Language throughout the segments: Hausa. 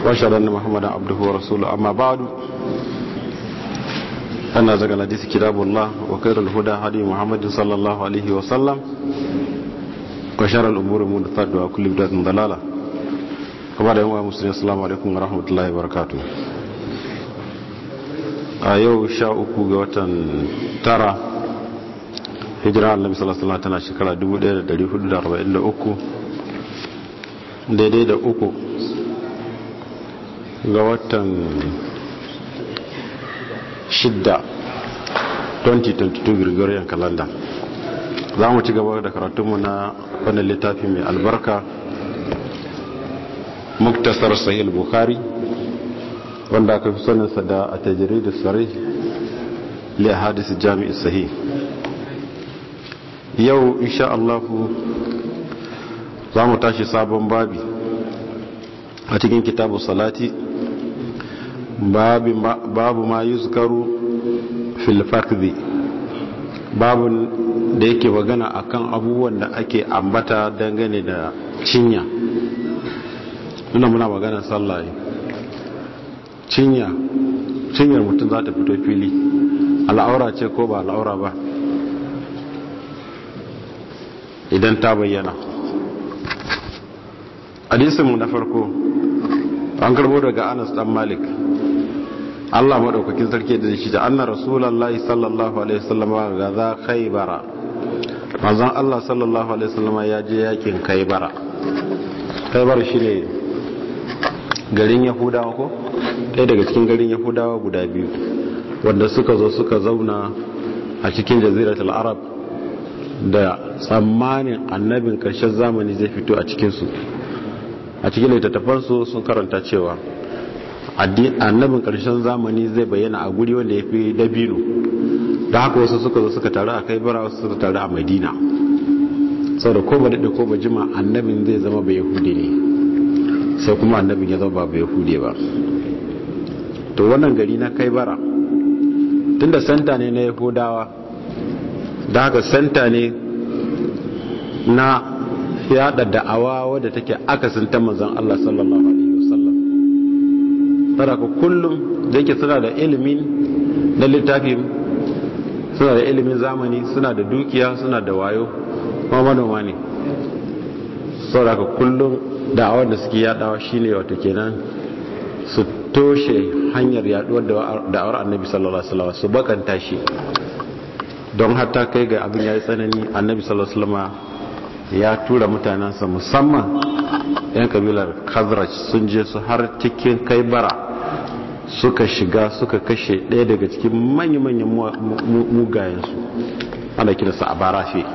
واشهد ان محمدا عبده ورسوله اما بعد ان ذكر الحديث كتاب الله وخير الهدى هدي محمد صلى الله عليه وسلم وشر الامور محدثاتها وكل بدعة ضلالة. كما da yawa musulmi assalamu alaikum wa rahmatullahi wa barakatuh. A yau 13 ga watan tara hijira annabi sallallahu alaihi wasallam tana shekara 1443 daidai da uku ga watan 6 2022 Gregorian calendar. Za mu ci gaba da karatunmu na wannan littafi mai albarka muktasar sahih bukhari wanda aka fi saninsa da a tajrid as-sarih li ahadith jami' as-sahih. Yau insha Allah za mu tashi sabon babi a cikin kitabu salati, babu ma yuzkaru fil fakdhi, babu da yake magana akan abubuwan da ake ambata dangane da cinya. Ina muna magana sallah, cinyar mutum za ta fito fili, al'aura ce ko ba al'aura ba idan ta bayyana. Hadisinmu na farko an karbo daga Anas dan Malik, Allah madaukakin sarki da shi da anna rasulullahi sallallahu alaihi wasallam ga za Khaybara, manzon Allah sallallahu alaihi wasallam ya je yakin Khaybara. Khaybara shine garin Yahudawa ko ɗaya daga cikin garin Yahudawa guda biyu wanda suka zo suka zauna a cikin jaziratul Arab da tsammanin annabin ƙarshen zamani zai fito a cikinsu. A cikin littattafansu sun karanta cewa annabin ƙarshen zamani zai bayyana a guri wanda ya fi dabino, da haka wasu suka zo suka taru a Khaybara, wasu suka taru a Madina, saboda ko ba daɗe ko ba jima annabin zai zama bai Yahudi ne, sai kuma annabin ya zama ba bai Yahudi ba. To wannan gari na Khaybara tunda santa ne na Yahudawa, da haka santa ne na yada da'awa wadda take akasin ta manzon Allah sallallahu alaihi wasallam. Saraka kullum da yake suna da ilimin na littafi, suna da ilimin zamani, suna da dukiya, suna da wayo, kuma manoma ne. Saraka kullum da'awar da suke yadawa shine wato kenan su toshe hanyar yaduwar da'awar annabi sallallahu alaihi wasallam, su bakanta shi. Don hatta kai ga abin yayi tsanani, annabi sallallahu alaihi wasallam ya tura mutanensa musamman yan kabilar Khazraj sun je su har cikin Khaybara, suka shiga suka kashe ɗaya daga cikin manya-manyan mugayensu, ana kiransa Abarafe.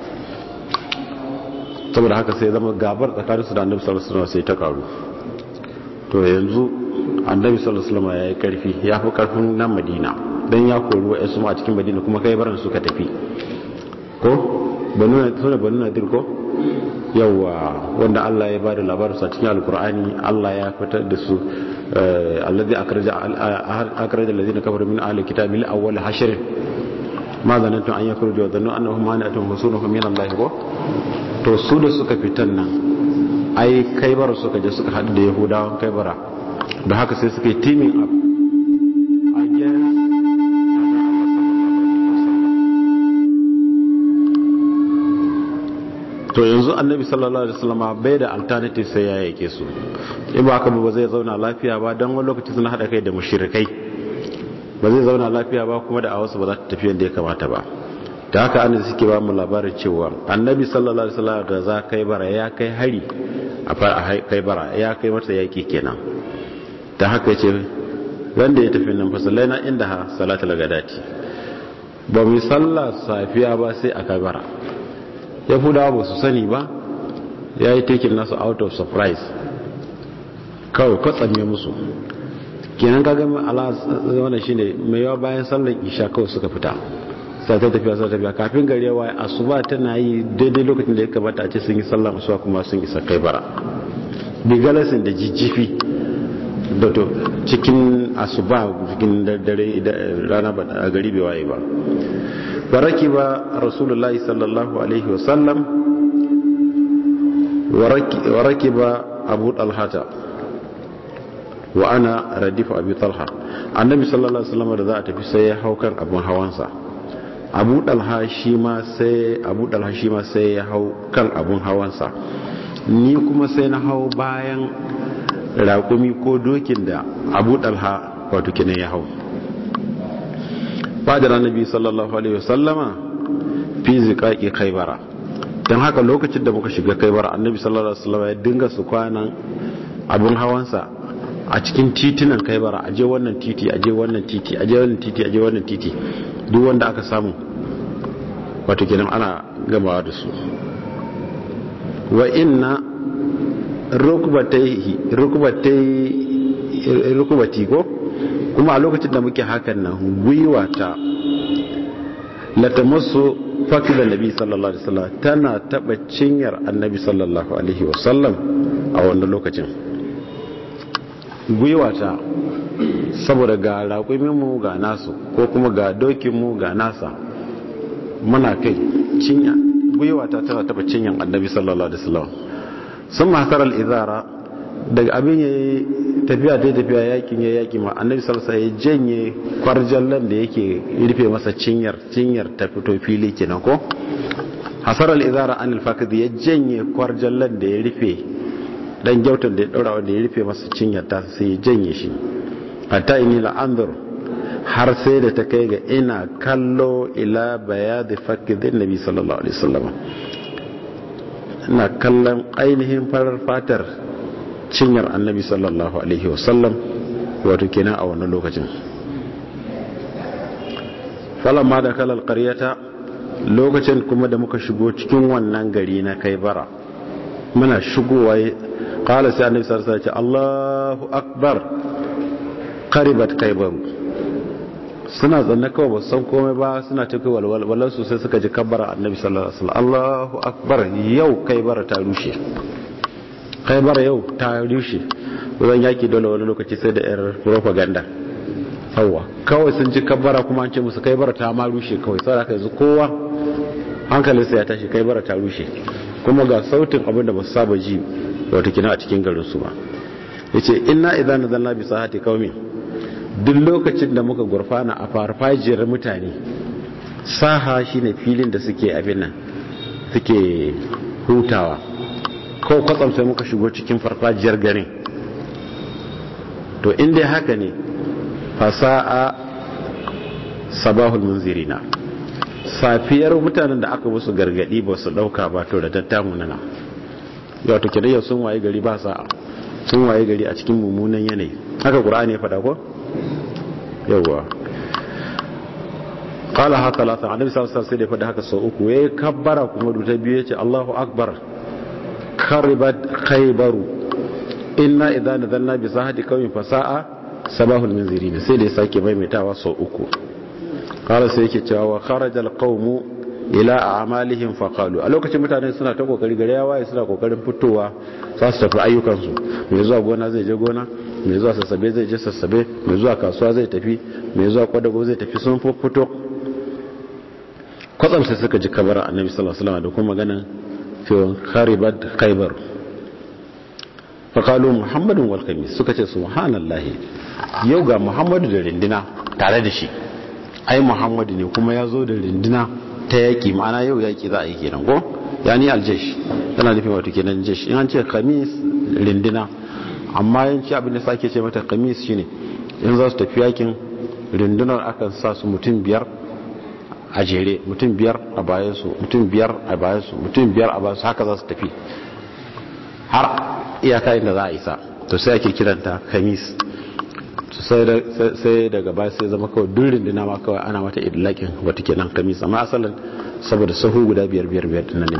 Saboda haka sai zama gabar tsakaninsu da annabi sallallahu alaihi wasallam sai ta karu. To yanzu annabi sallallahu alaihi wasallam yayi karfi, ya fi karfin nan Madina, dan ya kori wa'ansu a cikin Madina kuma Khaybaran suka tafi ko banu nadir ko yawa, wanda Allah ya bada labarin sa cikin alkur'ani. Allah ya fitar da su alladhi akhraja alladhina kafaru min ahli kitabi al-awwal hashr ma zanantum an yakhruju wa dhannu annahum mani'atuhum husunuhum min Allah ko. To su da suka fitan nan ai Khaybar suka je suka hadu da Yahudawan Khaybara, da haka sai suka yi teaming up to yanzu annabi sallallahu alaihi wasallam bai da alternative sai ya yake su. In ba haka ba zai zauna lafiya ba, dan wani lokaci suna hada kai da mushrikai, ba zai zauna lafiya ba, kuma da awasu ba za ta tafi yadda ya kamata ba. Da haka annabi suke ba mu labarin cewa annabi sallallahu alaihi wasallam da za Khaybara ya kai hari a Khaybara, ya kai mata yaki kenan. Da haka yace wanda ya tafi nan fa sallaina inda salatul gadati, ba mu sallah safiya ba sai a Khaybara. Yahudawa ba su sani ba, ya yi taking nasu out of surprise, kawai kwatsame musu kenan. Kaga Allah wannan shine mai yawa bayan sallar isha kawai suka fita, sai ta tafiya kafin gari ya waye asuba tana yi daidai lokacin da ya kamata a ce sun yi sallar asuba kuma sun isa Khaybara. Bigalasin da jijjifi da to cikin asuba, cikin dare rana ba a gari bai waye ba. وركب رسول الله صلى الله عليه وسلم وركب أبو طلحة wa ana radifu abi talha annabi sallallahu alaihi wasallam da za a tafi sai ya hau kan abun hawansa abu dalha shi ma sai ya hau kan abun hawansa ni kuma sai na hau bayan raƙumi ko dokin da abu dalha wato kenan ya hau fadar annabi sallallahu alaihi wasallama fi ziqaqi khaybara dan haka lokacin da muka shiga khaybara annabi sallallahu alaihi wasallama ya dinga su kwanan abun hawansa a cikin titunan khaybara aje wannan titi aje wannan titi aje wannan titi aje wannan titi duk wanda aka samu wato kenan ana gamawa da su wa inna rukubati ko kuma a lokacin da muke hakan nan gwiwata latamassu fakida nabi sallallahu alaihi wasallam tana taba cinyar annabi sallallahu alaihi wasallam a wannan lokacin gwiwata saboda ga raƙumin mu ga nasu ko kuma ga dokin mu ga nasa muna kai cinya gwiwata tana taba cinyan annabi sallallahu alaihi wasallam sun mahsar al-izara daga abin ya tafiya dai tafiya yakin ya yaki ma annabi sallallahu alaihi wasallam ya janye kwarjallan da yake rufe masa cinyar ta fito fili kenan ko hasar al-izara an al-fakid ya janye kwarjallan da ya rufe dan gyautan da ya daura wanda ya rufe masa cinyar ta sai ya janye shi hatta inni la anzur har sai da ta kai ga ina kallo ila bayadi fakidin nabi sallallahu alaihi wasallam ina kallon ainihin farar fatar cinyar annabi sallallahu alaihi wasallam wato kenan a wannan lokacin falamma da kalal qaryata lokacin kuma da muka shigo cikin wannan gari na Kaibara muna shigowa qala sai annabi sallallahu alaihi wasallam Allahu akbar qaribat Kaibar suna zanne kawai ba san komai ba suna ta kai walwalar su sai suka ji kabbara annabi sallallahu alaihi wasallam Allahu akbar yau Kaibara ta rushe Kaibara yau ta rushe wajen yaki dole wani lokaci sai da yar propaganda hawa kawai sun ji kabbara kuma an ce musu Kaibara ta ma rushe kawai saboda haka yanzu kowa hankalinsa ya tashi Kaibara ta rushe kuma ga sautin abin da ba su saba ji wato kina a cikin garin su ba yace inna idza nazalna bi sahati qaumin duk lokacin da muka gurfana a farfajiyar mutane saha shine filin da suke abin nan suke hutawa ko kwatsam sai muka shigo cikin farfajiyar garin to inda haka ne fasa'a sabahul munzirina safiyar mutanen da aka musu gargadi ba su dauka ba to da tattamu nana yau to kidai sun waye gari ba sa'a sun waye gari a cikin mummunan yanayi haka qur'ani ya fada ko yawa qala ha talata annabi sallallahu alaihi wasallam sai da haka sau uku yayi kabbara kuma duta biyu yace Allahu akbar karibat khaybaru inna idza nazalna bi sahati qawmin fasa'a sabahul munzirin sai da ya sake maimaitawa sau uku qala sai yake cewa wa kharajal qawmu ila a'malihim faqalu a lokacin mutane suna ta kokari gare ya waye suna kokarin fitowa za su tafi ayyukansu mai zuwa gona zai je gona mai zuwa sassabe zai je sassabe mai zuwa kasuwa zai tafi mai zuwa kwadago zai tafi sun fito kwatsam sai suka ji kabara annabi sallallahu alaihi wasallam da kuma maganan cewa kharibat khaybar faqalu muhammadun wal khamis suka ce subhanallahi yau ga muhammadu da rindina tare da shi ai muhammadu ne kuma ya zo da rindina ta yaki ma'ana yau yaki za a yi kenan ko yani aljesh tana nufin wato kenan jesh in an ce khamis rindina amma yanci abin da sake ce mata khamis shine in za su tafi yakin rindunar akan sa su mutum biyar a jere mutum biyar a bayansu mutum biyar a bayansu mutum biyar a bayansu haka za su tafi har iyaka inda za a isa to sai ake kiranta khamis sai daga baya sai zama kawai duk rinduna ma kawai ana mata idlakin wata kenan khamis amma asalin saboda sahu guda biyar dinnan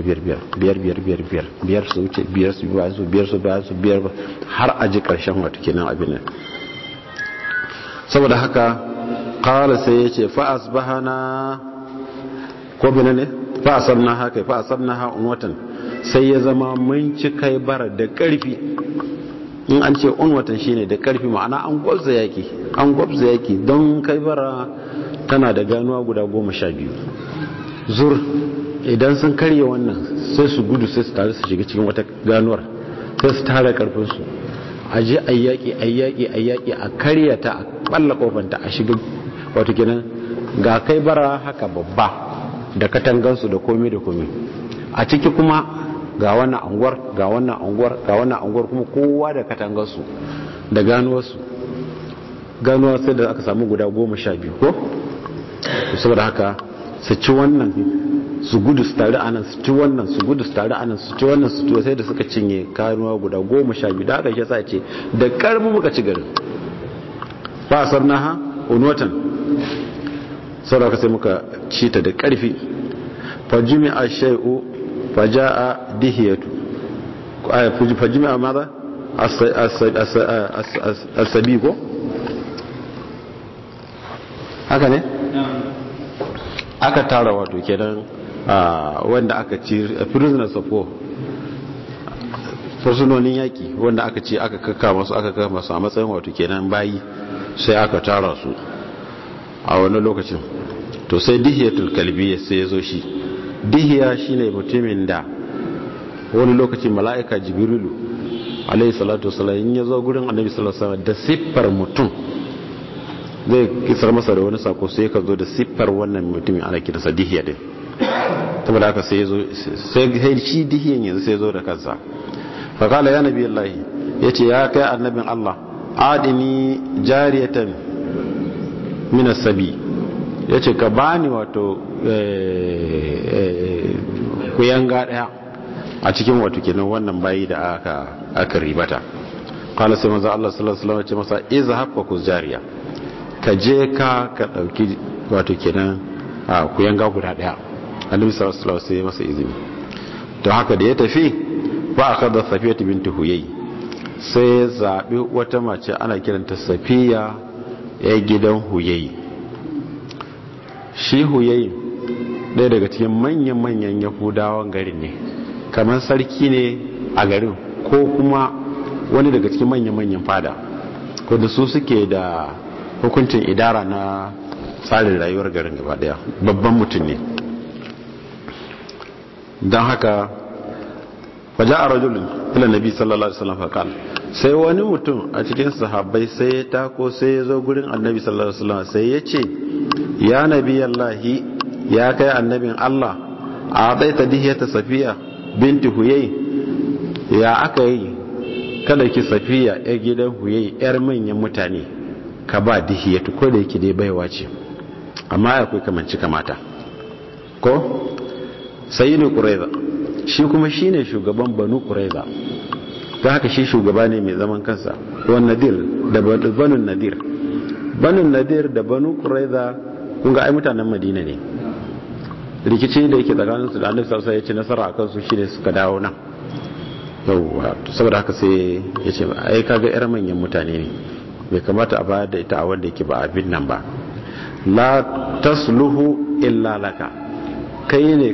biyar su wuce biyar su bayan su biyar su bayan su biyar har a ji karshen wata kenan abin nan saboda haka qala sai yace fa asbahana ko bina ne fa asabnaha unwatan sai ya zama mun ci kai bara da karfi in an ce unwatan shine da karfi ma'ana an gwabza yaki don kai bara tana da ganuwa guda 12 zur idan sun karye wannan sai su gudu sai su tare su shiga cikin wata ganuwar sai su tara karfinsu a je ayyaki a karyata a balla kofanta a shiga wato kenan ga kai bara haka babba da katangansu da komai da komai a ciki kuma ga wannan anguwar ga wannan anguwar ga wannan anguwar kuma kowa da katangansu da ganuwarsu ganuwa sai da aka samu guda 12 ko saboda haka su ci wannan su gudu su tare anan su ci wannan su gudu su tare anan su ci wannan su ci sai da suka cinye kanuwa guda 12 da aka yi sa ce da karbu muka ci garin ba sarnaha unwatan saboda sai muka ci ta da karfi fajimi ashay'u faja'a dihiyatu fajimi amada as-sabi ko haka ne aka tara wato kenan wanda aka ci prisoners of war fursunonin yaki wanda aka ci aka kaka masu a matsayin wato kenan bayi sai aka tara su a wani lokacin to sai dihiyatul kalbi sai ya zo shi dihiya shine mutumin da wani lokacin mala'ika jibrilu alayhi salatu wasallam ya zo gurin annabi sallallahu alaihi wasallam da siffar mutum zai kisar masa da wani sako sai ka zo da siffar wannan mutumin ana kiransa dihiya din saboda haka sai zo sai shi dihiyan yanzu sai zo da kansa fa kala ya nabi Allah yace ya kai annabin Allah adini jariyatan min as-sabi yace ka bani wato kuyanga daya a cikin wato kenan wannan bayi da aka ribata kala sai manzo Allah sallallahu alaihi wasallam ya ce masa izhab fa kuz jariya ka je ka dauki wato kenan ku yanga guda daya annabi sallallahu alaihi wasallam sai masa izini to haka da ya tafi fa akhadha safiyatu bint huyay sai ya zabi wata mace ana kiranta safiya ya gidan huyay shi huyay ɗaya daga cikin manyan yahudawan garin ne kamar sarki ne a garin ko kuma wani daga cikin manyan fada ko da su suke da hukuncin idara na tsarin rayuwar garin gaba daya babban mutum ne don haka waje a rajulun ila nabi sallallahu alaihi wasallam faqal sai wani mutum a cikin sahabbai sai ya tako sai ya zo gurin annabi sallallahu alaihi wasallam sai ya ce ya nabi allahi ya kai annabin Allah a baita dihiyata safiya binti huyay ya aka yi kada ki safiya yar gidan huyay yar manyan mutane ka ba dihiyatu ko da yake dai baiwa ce amma akwai kamanci kamata ko sayyidu quraiza shi kuma shine shugaban banu quraiza don haka shi shugaba ne mai zaman kansa wan nadir da banu nadir da banu quraiza kun ga ai mutanen madina ne rikici da yake tsakanin su da annabi sallallahu alaihi wasallam ya ci nasara akan su shine suka dawo nan yauwa saboda haka sai ya ce ai kaga yar manyan mutane ne bai kamata a bayar da ita a wanda yake ba abin nan ba la tasluhu illa laka kai ne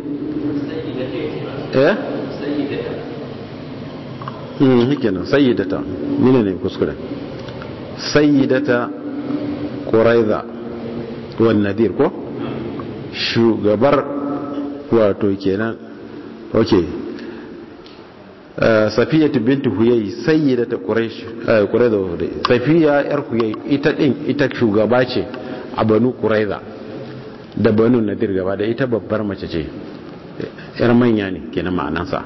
hikenan sayyidata nina ne kuskure sayyidata quraiza wan nadir ko shugabar wato kenan okay safiyatu bintu huyay sayyidata quraish quraiza safiya yar huyay ita shugaba ce a banu quraiza da banu nadir gaba da ita babbar mace ce yar manya ne kenan ma'anansa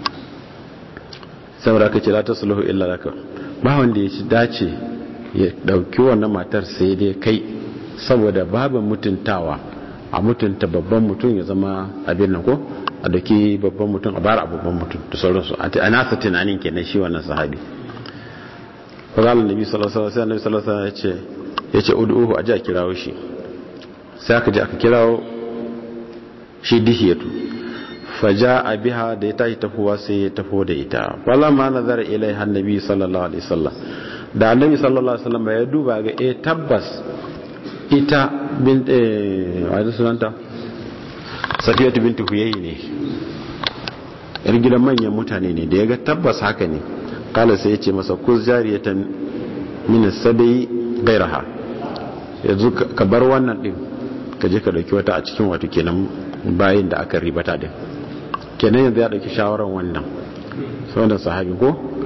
saboda kace la tasluhu illa laka ba wanda ya dace ya dauki wannan matar sai dai kai saboda babu mutuntawa a mutunta babban mutum ya zama abin nan ko a daki babban mutum a bar babban mutum da sauransu a nasa tunanin kenan shi wannan sahabi qala annabi sallallahu alaihi wasallam yace ud'uhu aje a kirawo shi sai aka je aka kirawo shi dihiyatu faja'a biha da ya tashi tafowa sai ya tafo da ita falamma nazara ilaiha annabi sallallahu alaihi wasallam da annabi sallallahu alaihi wasallam ya duba ga tabbas ita bint wani sunanta safiyatu bintu huyay ne yar gidan manyan mutane ne da ya ga tabbas haka ne kala sai ya ce masa kuz jariyatan min as-sabi ghayraha yanzu ka bar wannan din ka je ka dauki wata a cikin wato kenan bayin da aka ribata din kenan yanzu ya dauki shawaran wannan saboda sahabi ko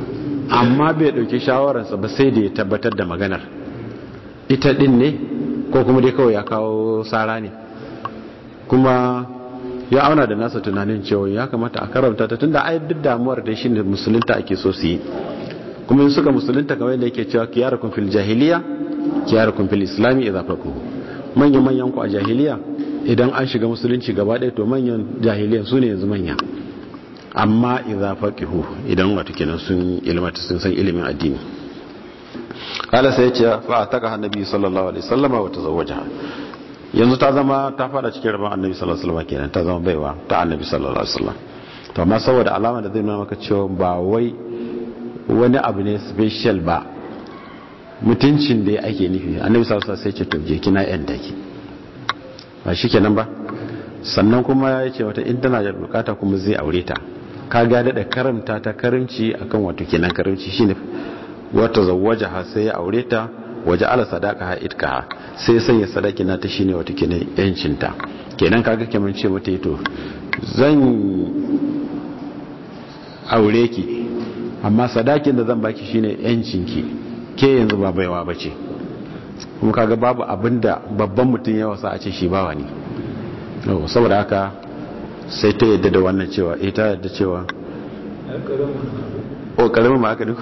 amma bai dauki shawararsa ba sai da ya tabbatar da maganar ita din ne ko kuma dai kawai ya kawo sara ne, kuma ya auna da nasa tunanin cewa ya kamata a karanta ta tunda ai duk damuwar da shine musulunta ake so su yi, kuma in suka musulunta kamar yadda yake cewa kiyarukum fil jahiliya kiyarukum fil islami idza faqahu, manyan ku a jahiliya idan an shiga musulunci gaba ɗaya to manyan jahiliya su ne yanzu manya, amma idza faqihu idan wato kenan sun ilmata sun san ilimin addini. kala sai ya ce fa ataka annabi sallallahu alaihi wasallam wa tazawwajaha, yanzu ta zama ta fada cikin rabon annabi sallallahu alaihi wasallam kenan, ta zama baiwa ta annabi sallallahu alaihi wasallam. to amma saboda alama da zai nuna maka cewa ba wai wani abu ne special ba, mutuncin da ake nufi, annabi sallallahu alaihi wasallam sai ce to je kina yan daki ba shikenan ba. sannan kuma ya ce wata in tana da bukata kuma zai aure ta, ka ga da karamta ta karimci akan wato kenan karimci shine wata zawwajaha sai ya aure ta, waje ala sadaqaha itkaha sai ya sanya sadaki na ta shine wato kenan yancin ta. kenan kaga kaman ce mata to zan aure ki amma sadakin da zan baki shine yancin ki, ke yanzu ba baiwa bace. kuma kaga babu abinda babban mutum ya wasa a ce shi bawa ne. saboda haka sai ta yadda da wannan cewa ta yadda cewa karamin ma aka duk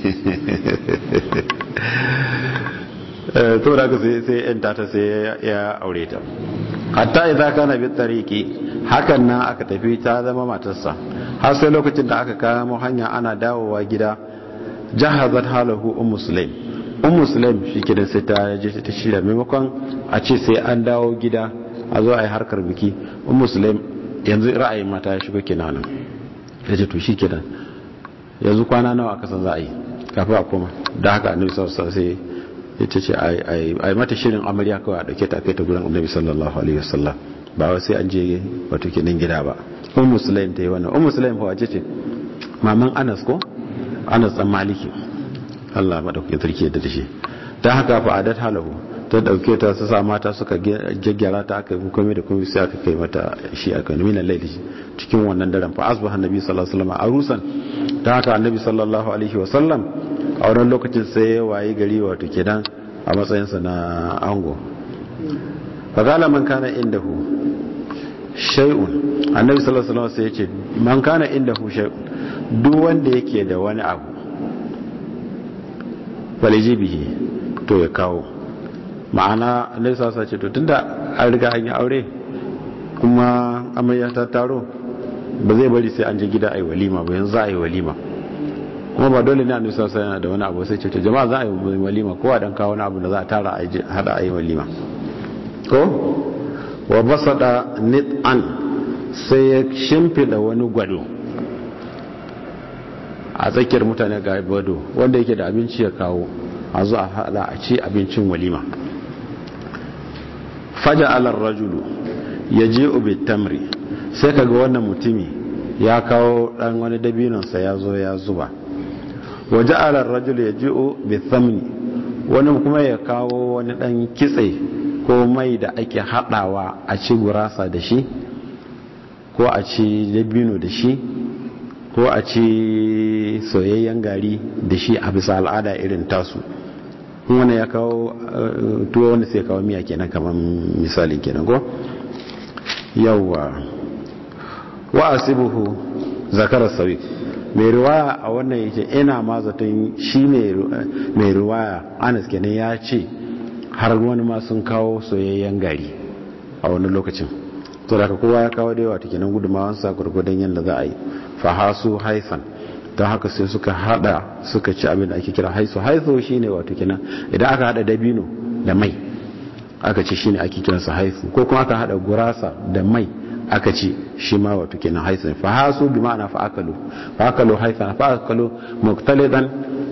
to da sai yan tata sai ya aure ta, hatta idan kana bi tariki hakan nan aka tafi ta zama matarsa har sai lokacin da aka kamo hanya ana dawowa gida. jahazat halahu ummu sulaim shikenan sai ta je ta shirya, maimakon a ce sai an dawo gida a zo a yi harkar biki, ummu sulaim yanzu ra'ayin mata ya shigo kenan nan, ya ce to shikenan yanzu kwana nawa aka san za a yi kafin a koma. da haka annabi sallallahu alaihi wasallam sai ya ce ai mata shirin amarya kawai a dauke ta kai ta gurin annabi sallallahu alaihi wasallam, ba wai sai an je wato kenan gida ba. ummu sulaim ta yi wannan. ummu sulaim fa wace ce? maman Anas ko Anas dan Maliki, Allah madaukakin sarki da shi. dan haka fa adat halahu ta dauke ta su sa mata suka gaggyara ta aka komai da komai sai aka kai mata shi aka nuna laili cikin wannan daren. fa asbaha annabi sallallahu alaihi wasallam arusan, dan haka annabi sallallahu alaihi wasallam a wannan lokacin sai ya wayi gari wato kenan a matsayin sa na ango. fa qala man kana indahu shay'un, annabi sallallahu alaihi wasallam sai ya ce man kana indahu shay'un, duk wanda yake da wani abu falijibihi to ya kawo. ma'ana annabi sallallahu alaihi wasallam ce to tunda an riga an yi aure kuma amarya ta taro, ba zai bari sai an je gida ayi walima ba, yanzu za a yi walima. kuma ba dole ne annabi sallallahu alaihi wasallam da wani abu sai ce to jama'a za a yi walima, kowa dan kawo wani abu da za a tara a hada ayi walima ko. wa basada nit'an, sai ya shimfida wani gwado a tsakiyar mutane ga gwado wanda yake da abinci ya kawo a zo a hada a ci abincin walima. faja alar rajulu ya je ubit tamri, sai kaga wannan mutumi ya kawo dan wani dabinonsa ya zo ya zuba. waje alar rajulu ya je ubit thamni, wani kuma ya kawo wani dan kitse ko mai da ake hadawa a ci gurasa da shi, ko a ci dabino da shi, ko a ci soyayyen gari da shi a bisa al'ada irin tasu. wani ya kawo tuwo, wani sai kawo miya kenan, kamar misalin kenan ko. yawwa wa asibuhu zakara sawi, mai riwaya a wannan yake ina ma zaton shi mai riwaya Anas kenan ya ce har wani ma sun kawo soyayyen gari a wani lokacin. to da kowa ya kawo da yawa ta kenan gudumawansa gurgudan yadda za a yi. fahasu haifan, don haka sai suka hada suka ci abin da ake kira haiso shine wato kenan idan aka hada dabino da mai aka ci shine ake kiransa haisu, ko kuma aka hada gurasa da mai aka ci shi ma wato kenan haisu. fahasu bi ma'ana fa'akalu haifan, fa'akalu muqtalidan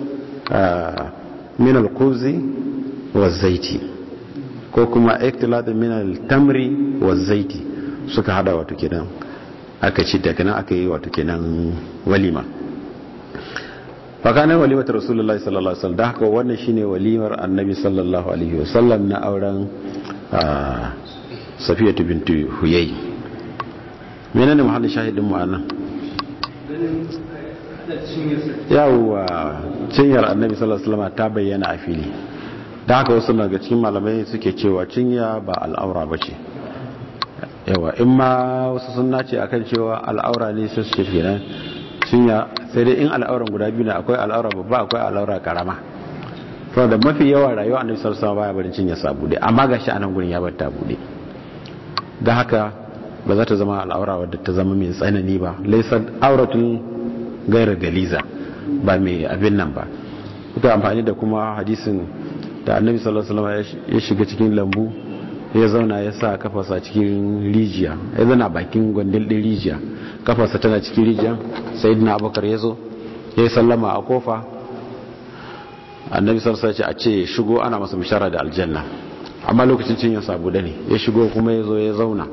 min al-kuzi wa zaiti, ko kuma iktiladan min al-tamri wa zaiti, suka hada wato kenan aka ci daga nan aka yi wato kenan walima. fakanar walimar rasulullahi sallallahu alaihi wasallam, da haka wannan shine walimar annabi sallallahu alaihi wasallam na auren Safiyatu bintu Huyay. menene muhallin shahidin mu anan? yawwa cinyar annabi sallallahu alaihi wasallam ta bayyana a fili. da haka wasu daga cikin malamai suke cewa cinya ba al'aura bace. yawa in ma wasu sunna ce akan cewa al'aura ne sai su ce kenan cinya, sai dai in al'auran guda biyu ne, akwai al'aura babba akwai al'aura karama. to da mafi yawa rayuwa annabi sallallahu alaihi wasallam baya barin cinya sa bude, amma gashi anan gurin ya bar ta bude. da haka ba za ta zama al'aura wadda ta zama mai tsanani ba, laysa auratun gairar galiza, ba mai abin nan ba. kuka amfani da kuma hadisin da annabi sallallahu alaihi wasallam ya shiga cikin lambu, ya zauna ya sa kafarsa cikin rijiya, ya zana bakin gwandil din rijiya, kafarsa tana cikin rijiya. sayyidina abubakar ya zo ya yi sallama a kofa, annabi sallallahu alaihi wasallam a ce shigo, ana masa bishara da aljanna, amma lokacin cin ya sabu da ne, ya shigo kuma ya zo ya zauna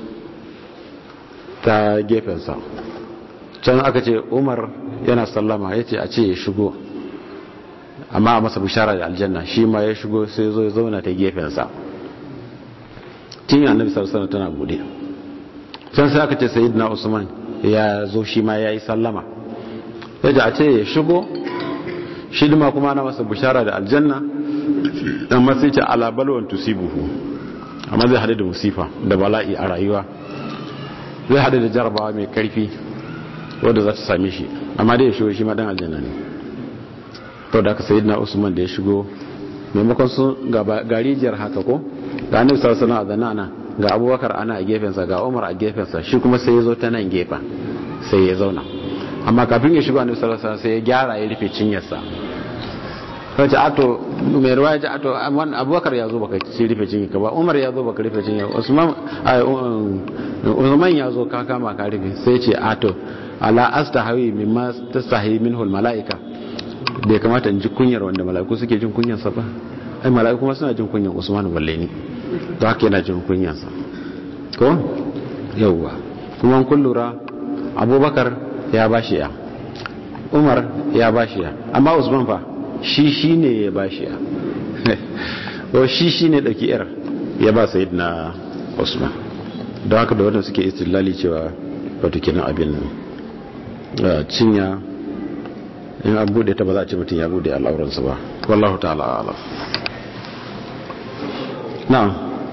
ta gefensa. can aka ce umar yana sallama ya ce a ce ya shigo, amma a masa bishara da aljanna, shi ma ya shigo sai zo ya zauna ta gefensa. tun yi annabi sallallahu alaihi wasallam tana bude. can sai aka ce sayyidina usman ya zo, shi ma ya yi sallama, ya ce a ce ya shigo, shi ma kuma ana masa bishara da aljanna, amma sai ce ala balwan tusibuhu, amma zai hadu da musifa da bala'i a rayuwa, zai hadu da jarabawa mai karfi wadda za ta same shi, amma dai ya shigo shi ma dan aljanna ne. to da aka sayyidina usman da ya shigo, maimakon su ga rijiyar haka ko ga annabi sallallahu alaihi wasallam ga abubakar ana a gefensa, ga umar a gefensa, shi kuma sai ya zo ta nan gefen sai ya zauna. amma kafin ya shigo annabi sallallahu alaihi wasallam sai ya gyara, ya rufe cinyarsa. sai ce ato mai ruwa ya ce ato abubakar ya zo baka rufe cinyarka ba, umar ya zo baka rufe cinyarka, usman ya zo ka kama ka rufe. sai ce ato ala astahawi mimma tastahi minhu almalaika, bai kamata in ji kunyar wanda malaiku suke jin kunyar sa ba? ai malaiku kuma suna jin kunyar Usman balle ni, to haka yana jin kunyar sa ko yauwa. kuma kun lura Abubakar ya bashi ya, Umar ya bashi ya, amma Usman fa shi ne ya bashi ya ko shi ne dauki yar ya ba sayyidina Usman. don haka da wannan suke istilali cewa wato kenan abin cinya in an bude ta ba za a ce mutum ya bude al'auransa ba. wallahu ta'ala ala. na'am.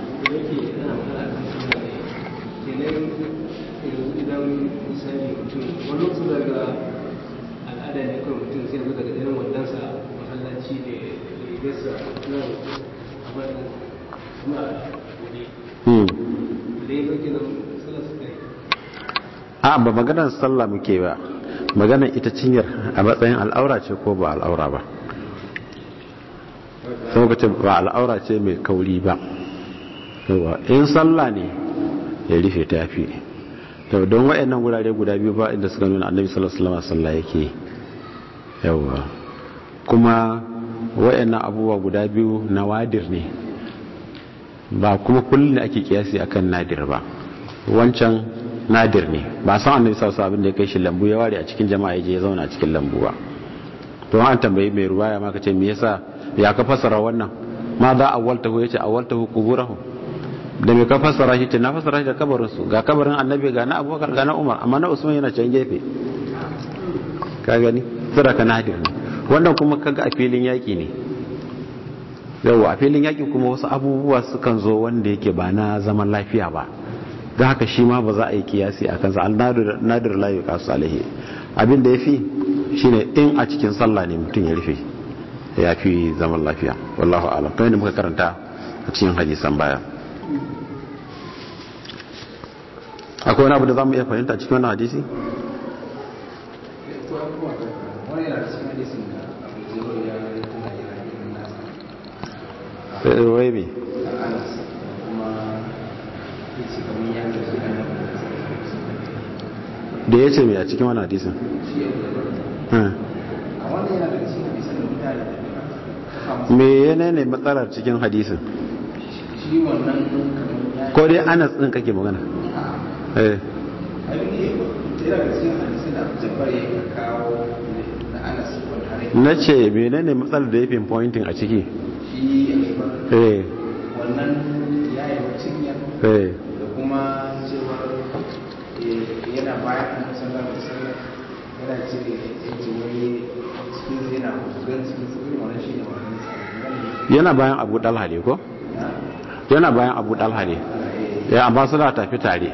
a ba maganar sallah muke ba, maganar ita cinyar a matsayin al'aura ce ko ba al'aura ba. sai ka ce ba al'aura ce mai kauri ba, yawa in sallah ne ya rufe ta fi. to don wayannan gurare guda biyu ba inda suka nuna annabi sallallahu alaihi wasallam sallah yake. yawa kuma wayannan abubuwa guda biyu nawadir ne, ba kuma kullum ake kiyasi akan nadir ba. wancan nadir ne, ba san annabi sallallahu alaihi wasallam da ya kai shi lambu ya ware a cikin jama'a ya zauna a cikin lambu ba. to an tambayi mai ruwaya ma kace me yasa ya ka fasara wannan, ma za awwaltahu yace awwaltahu quburahu, da me ka fasara shi? na fasara shi da kabarin su, ga kabarin annabi, ga na Abubakar, ga na Umar, amma na Usman yana can gefe. ka gani sadaka nadir ne. wannan kuma kaga a filin yaki ne. yawa a filin yaki kuma wasu abubuwa sukan zo wanda yake ba na zaman lafiya ba, da haka shi ma ba za a yi kiyasi a kansa. al-nadir la yuqasu alaihi. abin da yafi shine in a cikin sallah ne mutum ya rufe, ya fi zaman lafiya. wallahu a'lam. kai ne muka karanta a cikin hadisan baya. akwai wani abu da zamu iya fahimta cikin wannan hadisi? Rabi da ya ce mai a cikin wani hadisin? me yana ne matsalar cikin hadisin? ko dai Anas din kake magana? na ce mene ne matsalar da ya fi pointing a ciki? wannan ya yi cinyar da kuma cewar yana bayan sallar yana ce wai cikin zina gan cikin tsibirin wannan shi ne wannan tsari yana bayan Abu Dalha ne ko yana bayan Abu Dalha ne ya amma suna tafi tare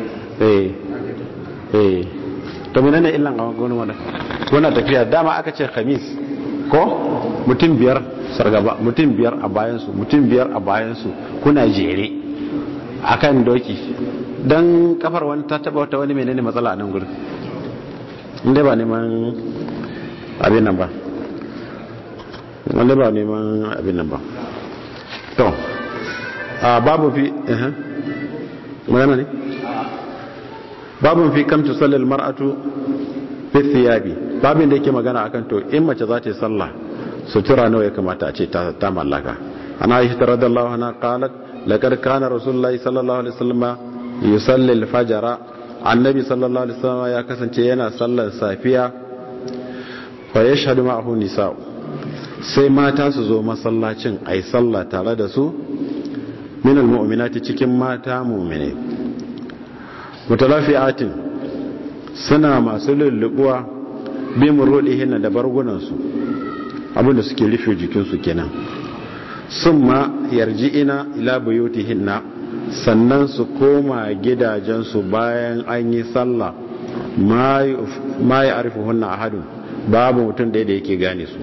to menene illan ga wannan tafiya dama aka ce khamis ko mutum biyar sargaba mutum biyar a bayansu mutum biyar a bayansu kuna jere akan doki dan kafar wani ta taba wata wani menene matsala a nan gurin inda ba neman abin nan ba wanda ba neman abin nan ba to babu fi magana ne babu fi kam tusalli almar'atu fi thiyabi babin da yake magana akan to in mace za ta yi sallah sutura nawa ya kamata a ce ta mallaka ana aisha radhiyallahu anha qalat laqad kana rasulullahi sallallahu alaihi wasallam yusalli al-fajr annabi sallallahu alaihi wasallam ya kasance yana sallar safiya fa yashhadu ma'ahu nisa sai mata su zo masallacin ai sallah tare da su min al-mu'minati cikin mata mu'mine mutalafiatin suna masu lullubuwa bi murudihin da bargunansu abinda suke rufe jikinsu kenan summa yarji'ina ila buyutihinna sannan su koma gidajensu bayan an yi sallah ma ya arifuhunna ahadun babu mutum da yake gane su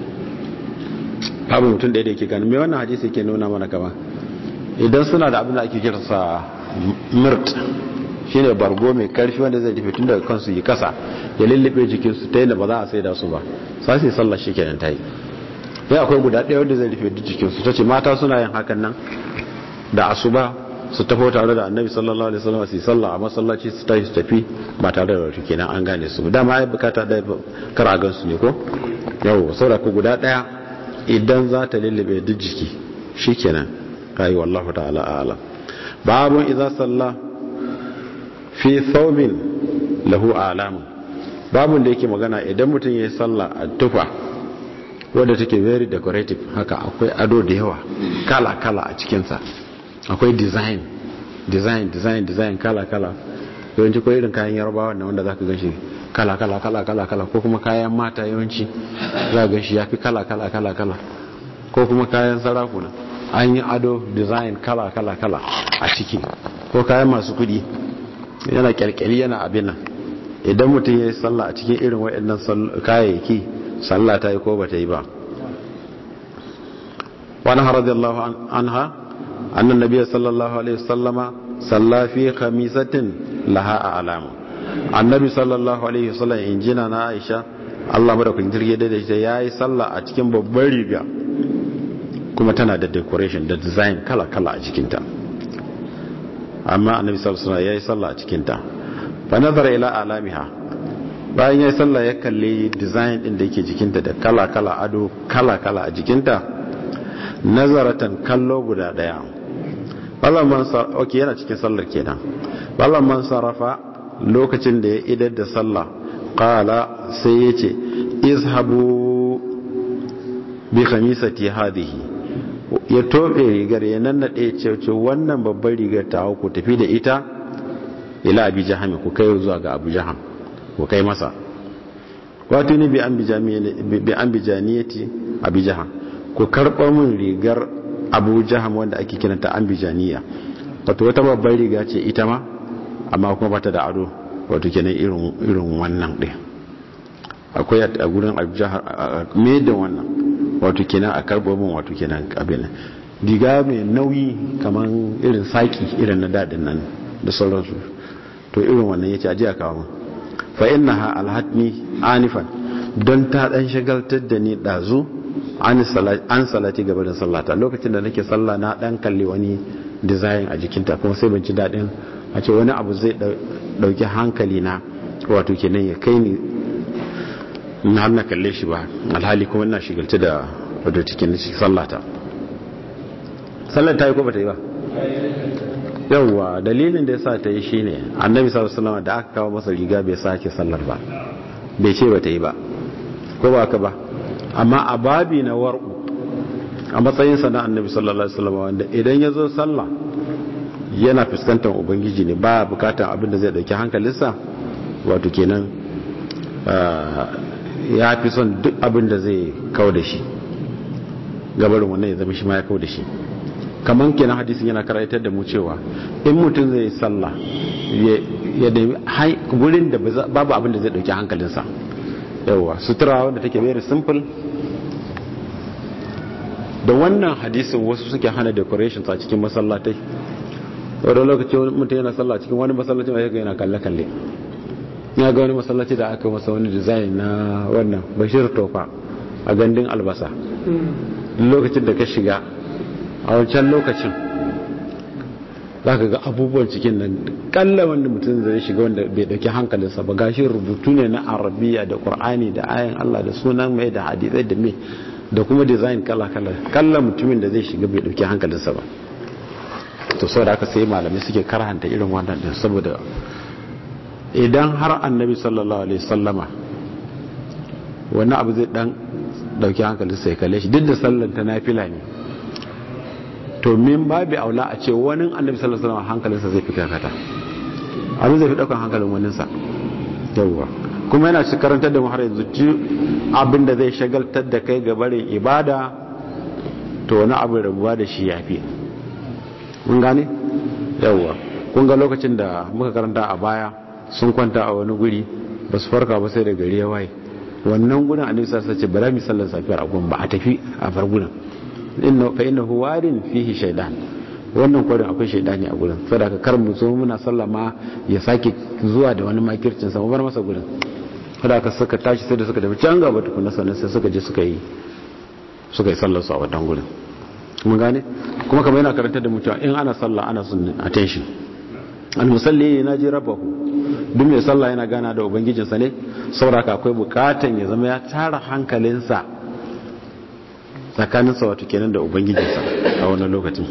babu mutum da yake gane me wannan hadisi yake nuna mana kama idan suna da abin da ake kiransa mirt shine bargo mai karfi wanda zai rufe tun daga kansu yi kasa ya lullube jikinsu ta yadda ba za a sai da su ba sai sai sallah shikenan tayi sai akwai guda ɗaya wanda zai rufe duk jikinsu tace mata suna yin hakan nan da asuba su tafi tare da annabi sallallahu alaihi wasallam su sallah a masallaci su tafi ba tare da wato kenan an gane su dama ai bukata da kar a gansu ne ko yau saboda ko guda ɗaya idan za ta lullube duk jiki shikenan kai wallahu ta'ala a'lam babun idza salla fi thawbin lahu alamun babun da yake magana idan mutum yayi sallah a tufa wadda take very decorative haka akwai ado da yawa kala kala a cikin sa akwai design kala kala yawanci ko irin kayan yarbawa ne wanda zaka ganshi kala kala ko kuma kayan mata yawanci zaka ganshi yafi kala ko kuma kayan sarakuna an yi ado design kala a ciki ko kayan masu kudi yana kyalkyali yana abin nan idan mutum ya yi sallah a cikin irin waɗannan kayayyaki sallah ta yi ko ba ta yi ba wani radiyallahu anha annan nabiya sallallahu alaihi wasallama salla fi khamisatin laha alamu annabi sallallahu alaihi wasallam injina na Aisha Allah madaukakin jirgi da ita yayi sallah a cikin babbar riga kuma tana da decoration da design kala a jikinta amma annabi sallallahu alaihi wasallam yayi sallah a cikinta fa nazara ila alamiha bayan yayi sallah ya kalli design din da yake jikinta da kala ado kala a jikinta nazaratan kallo guda daya wallan okay yana cikin sallar kenan wallan man sarafa lokacin da ya idar da sallah qala sai yace izhabu bi khamisati hadhihi ya tobe rigar ya nannade ce wannan babbar rigar ta ku tafi da ita ila abi jaham ku kai zuwa ga abu jaham ku kai masa wato ne bi an bijaniyati abi jaham ku karɓa min rigar abu jaham wanda ake kiranta ambijaniya wato wata babbar riga ce ita ma amma kuma bata da ado wato kenan irin wannan ɗin akwai a gurin abu jaham me da wannan wato kenan a karɓa min wato kenan abin riga mai nauyi kamar irin saki irin na daɗin nan da sauransu to irin wannan yace aje a kawo fa innaha alhatni anifan don ta dan shagaltar da ni dazu an salati gaba da sallata lokacin da nake sallah na dan kalli wani design a jikinta kuma sai ban ci dadin a ce wani abu zai dauki hankali na wato kenan ya kai ni na har na kalle shi ba alhali kuma ina shigalta da wato cikin sallata sallar ta yi ko ba ta yi ba yawwa dalilin da yasa ta yi shine annabi sallallahu alaihi wasallam da aka kawo masa riga bai sake sallar ba bai ce ba ta yi ba ko ba ka ba amma a babi na war'u a matsayin sa na annabi sallallahu alaihi wasallam wanda idan ya zo sallah yana fuskantar ubangiji ne ba bukatar abin da zai dauki hankalinsa wato kenan ya fi son duk abin da zai kawo da shi gabarin wannan ya zama shi ma ya kawo da shi. kamar kenan hadisin yana karaitar da mu cewa in mutum zai yi sallah ya da gurin da babu abin da zai dauki hankalinsa. yawa sutura wanda take very simple. da wannan hadisin wasu suke hana decorations a cikin masallatai. wadda lokaci mutum yana sallah cikin wani masallacin a yana kalle-kalle. ya ga wani masallaci da aka masa wani design na wannan bashir tofa a gandun albasa. lokacin da ka shiga a wancan lokacin za ka ga abubuwan cikin nan kalla wanda mutum zai shiga wanda bai dauki hankalinsa ba. gashi rubutu ne na arabiya da qur'ani da ayan Allah da sunan mai da hadisai da mai da kuma design kalla mutumin da zai shiga bai dauki hankalinsa ba. to saboda haka sai malamai suke karhanta irin wannan din, saboda idan har annabi sallallahu alaihi wasallama wani abu zai dan dauki hankalinsa ya kalle shi duk da sallan ta nafila ne, to min babu aula a ce wani annabi sallallahu alaihi wasallam hankalinsa zai fi kakata, abin zai fi daukan hankalin waninsa. yawwa kuma yana ci karantar da mu har yanzu abin da zai shagaltar da kai ga barin ibada, to wani abu rabuwa da shi yafi. mun gane? yawwa kun ga lokacin da muka karanta a baya sun kwanta a wani guri ba su farka ba sai da gari ya waye. wannan gurin annabi sallallahu alaihi wasallam ce bara mi sallar safiyar a gun ba a tafi a bar gurin fa innahu warin fihi shaytan, wannan kwarin akwai shaydani a gurin. saboda ka kar mu zo muna sallama ya sake zuwa da wani makircin sa mu bar masa gurin. saboda ka suka tashi sai da suka tafi can gaba tukuna sannan sai suka je suka yi sallar su a wannan gurin. mun gane? kuma kamar yana karantar da mutuwa in ana sallah ana sun attention. al-musalli naji rabbahu, duk mai sallah yana gana da ubangijinsa ne. saboda ka akwai bukatan ya zama ya tara hankalinsa tsakaninsa wato kenan da ubangijinsa a wannan lokacin.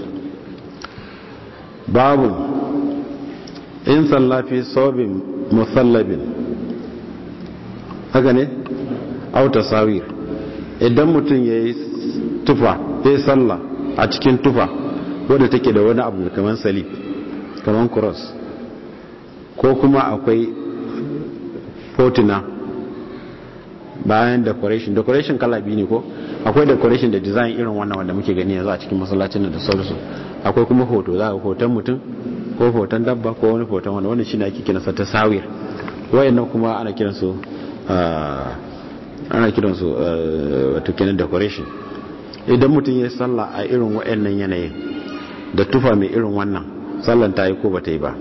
babu in sallafi sobin musallabin, haka ne? auta sawir, idan mutum ya yi tufa ya yi sallah a cikin tufa wadda take da wani abu kamar salib, kamar cross, ko kuma akwai fotina bayan decoration kala biyu ne ko akwai decoration da design irin wannan wanda muke gani yanzu a cikin masallacin da sauransu. akwai kuma hoto, za a hoton mutum ko hoton dabba ko wani hoton wannan shine ake kiransa tasawir. wayannan kuma ana kiransu wato kenan decoration. idan mutum ya yi sallah a irin wayannan yanayin da tufa mai irin wannan, sallan ta yi ko bata yi ba.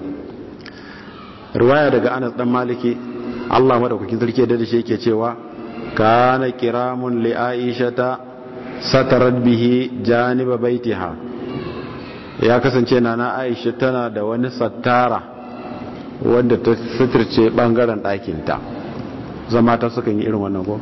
riwaya daga Anas dan Maliki Allah madaukakin sarki da shi yake cewa kana kiramun li aishata satarat bihi janiba baitiha, ya kasance nana Aisha tana da wani sattara wanda ta suturce bangaren ɗakinta. zama ta sukan yi irin wannan ko